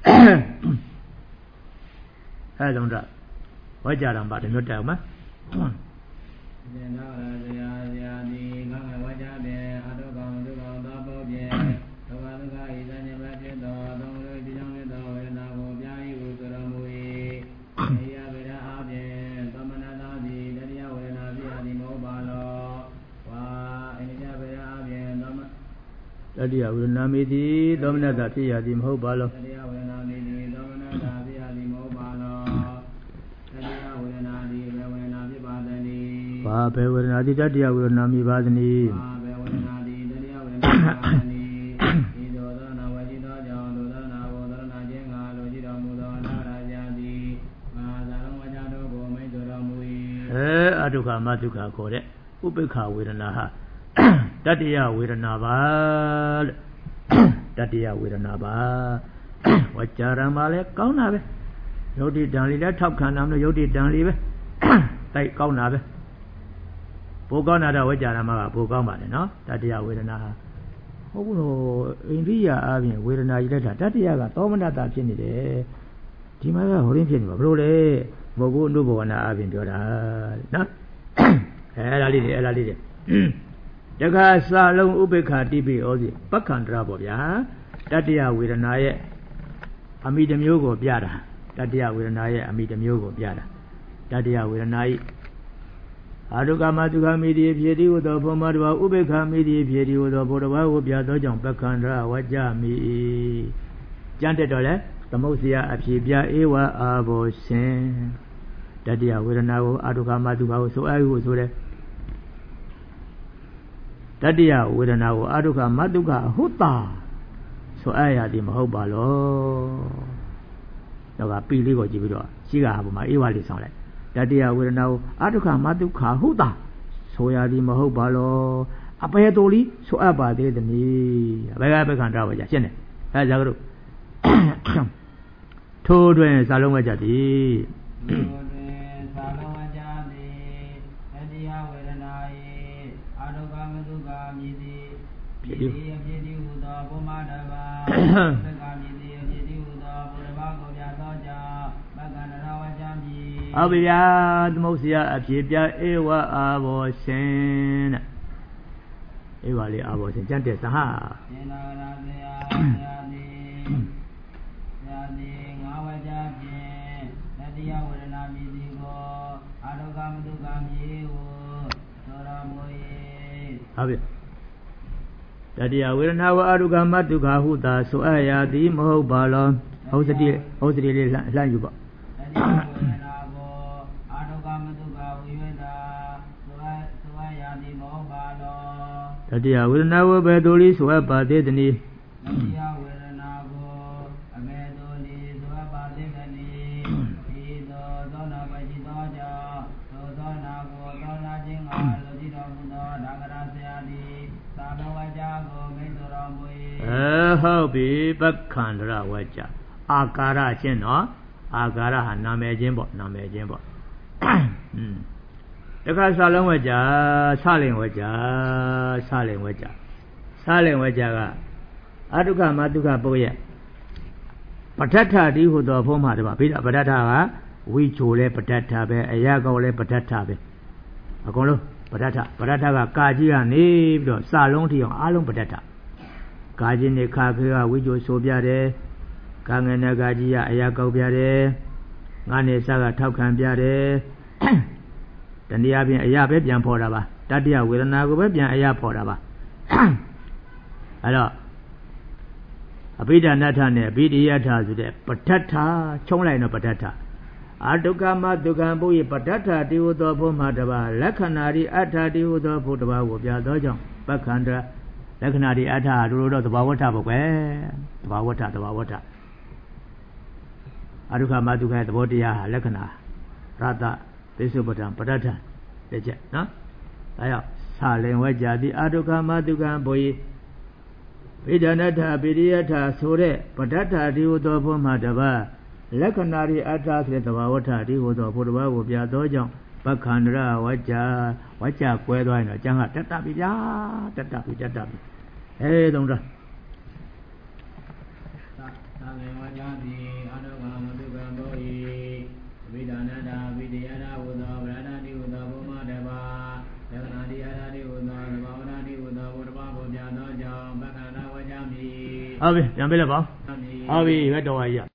အဲလုံးတော့ဝါကြတော်ပါတမျိုးတက်အောင်မကျေနာရဇာတိငါဝါကြတဲ့အာဒုက္ခမဒုက္ခသောပုပ္ပေဒုက္ခဒုက္ခဤသညဘဖြစ်သောသုံးလို့ဒီကြောင့်သောဝေဒနာကိုပြာ၏ဟုဆိုတော်မူ၏အေယဗေဒအပြင်သမဏတာသည်တတိယဝေဒနာဖြစ်ရသည်မဟုတ်ပါလောဝါအိန္ဒိယဗေဒအပြင်တတိယဝေဒနာမိသည်သောမနတာဖြစ်ရသည်မဟုတ်ပါလောတတိယဝေဒနာမိသည်သောမနတာဖြစ်ရသည်မဟုတ်ပါလောတတိယဝေဒနာသည်ဘယ်ဝေဒနာဖြစ်ပါသနည်းဘာဘယ်ဝေဒနာသည်တတိယဝေဒနာမိပါသနည်းဘာဘယ်ဝေဒနာသည်တတိယဝေဒနာဖြစ်ပါသနည်းဤသို့သောနာဝจิตသောကြောင့်ဒုသနာကိုသောနာခြင်းငါလိုကြည့်တော်မူသောနာရဇာတိငါသာလုံးဝကြတို့ကိုမိတ်တော်မူ၏အဒုက္ခမဒုက္ခခေါ်တဲ့ဥပေက္ခဝေဒနာဟာတတ္တယဝေဒနာပါတဲ့တတ္တယဝေဒနာပါဝါကြရံပါလဲကောင်းတာပဲယုတ်တိတံလီလည်းထောက်ခံတာမလို့ယုတ်တိတံလီပဲတိုက်ကောင်းတာပဲဘိုးကောင်းတာတော့ဝါကြရံမှာကဘိုးကောင်းပါတယ်နော်တတ္တယဝေဒနာဟာဟုတ်ဘူးလို့အိန္ဒိယအပြင်ဝေဒနာကြီးလက်တာတတ္တယကသောမနတာဖြစ်နေတယ်ဒီမှာကဟိုရင်းဖြစ်နေပါဘလို့လဲဘောကုအနုဘဝနာအပြင်ပြောတာနော်အဲ့ဒါလေးတွေတခါစာလုံးဥပေက္ခတိပိဩစီပက္ခန္တရာပေါ့ဗျာတတ္တယဝေဒနာရဲ့အမိတစ်မျိုးကိုပြတာတတ္တယဝေဒနာရဲ့အမိတစ်မျိုးကိုပြတာတတ္တယဝေဒနာဤအာဒုက္ခမဒုက္ခမိတိဖြစ်သည်ဟုသောဘုံမတော်ဥပေက္ခမိတိဖြစ်သည်ဟုသောဘုရားကိုပြသောကြောင့်ပက္ခန္တရာဝကြမိကျမ်းတက်တော့လေသမုတ်စရာအဖြစ်ပြဧဝအာဘောရှင်တတ္တယဝေဒနာကိုအာဒုက္ခမဒုက္ခကိုဆိုအပ်ဟုဆိုတဲ့တတ္တယဝေဒနာကိုအာဒုက္ခမဒုက္ခဟုတ်တာဆိုအပ်ရသည်မဟုတ်ပါလောတော့ကပီလေးကိုကြည့်ပြီးတော့ရှိကဟာပေါ်မှာအေဝါလေးဆောင်လိုက်တတ္တယဝေဒနာကိုအာဒုက္ခမဒုက္ခဟုတ်တာဆိုရသည်မဟုတ်ပါလောအပေတော်လီဆိုအပ်ပါသေးသည်ဘယ်ကဘယ်ခံတော့ပါကြရှင်းတယ်အဲဒါကြတို့ထိုးတွင်စာလုံးဝကြသည်စာလုံးဝကြသည်တတ္တယဝေဒနာအာဒုက္ခမဒုက္ခမြည်သည်ဖြစ်သည်ဟုသောဘုမတဘာသက္ကမြည်သည်ဖြစ်သည်ဟုသောဘုရားကိုပြသောကြောင့်ပက္ခန္တရဝကြမည်ဟုတ်ပြီဗျာသမုတ်စရာအဖြစ်ပြဧဝအာဘောရှင်တဲ့ဧဝလေးအာဘောရှင်ကျန်တဲ့သဟရှင်နာရဇေယယာတိငါဝကြဖြင့်တတိယဝေဒနာမြည်သည်ကိုအာဒုက္ခမဒုက္ခမြည်ဟုသောတော်မူ၏ဟုတ်ပြီတတိယဝေဒနာဝအာဒုက္ခမဒုက္ခဟုသာဆိုအပ်ရသည်မဟုတ်ပါလောဟုတ်စတိလေးလှမ်းယူပါတတိယဝေဒနာကိုအာဒုက္ခမဒုက္ခဝိဝေဒဆိုအပ်ရသည်မဟုတ်ပါလောတတိယဝေဒနာဝဘေတုလိဆိုအပ်ပါသေးသည်တတိယဝေဒနာကိုအဘေတုလိဆိုအပ်ပါသေးသည်ဤသို့သောနာပจิตသောကြောင့်သောနာကိုသောနာခြင်းငါလိုကြည့်တော်မူသောဒါဂရဆရာသည်သာဘဝကြကိုမိတ်တော်မူ၏ဟုတ်ပြီပက္ခန္တရဝကြအာကာရချင်းနော်အာကာရဟာနာမည်ချင်းပေါ့တခါစာလုံးဝကြဆလင်ဝကြကအတုခမတုခပုရဲ့ပဋ္ဌထတိဟုသောဘုံမှာတပါဘိဓပဋ္ဌထကဝိချိုလဲပဋ္ဌထပဲအရာကောလဲပဋ္ဌထပဲအကုန်လုံးပဋ္ဌထကကာကြီးကနေပြီးတော့စာလုံးထီအောင်အားလုံးပဋ္ဌထကာကြီးနေခါခေကဝိချိုဆိုပြတယ်ကာငနကာကြီးကအရာကောပြတယ်ငါနေစကထောက်ခံပြတယ်တနည်းအားဖြင့်အရာပဲပြန်ဖော်တာပါတတ္တယဝေဒနာကိုပဲပြန်အရာဖော်တာပါအဲ့တော့အဘိဓာနထနဲ့အဘိဓိယထဆိုတဲ့ပဋ္ဌထချုံးလိုက်တော့ပဋ္ဌထ Adukama Dugambu Patata Diudo Pumadaba, Lakanari Ata Diudo Putaba, Dojo, Bakandra, Lakanari Ata, Rudo, the Bawata, the Bawata. Adukama Duka, the Bodia, Lakana, Rata, the Subatan, Patata, the jet, no? I Salin Waja, the Adukama Dugamboy. Vidanata, Bidiata, Sore, Patata, Diudo Pumadaba. Lakanari Atas the Wata, Diudo Putaba, Dojo, Bakandra, Wacha, Quedo, Janga, Tatapi. Hey, don't run. Abi, Yambela, Abi, where do I?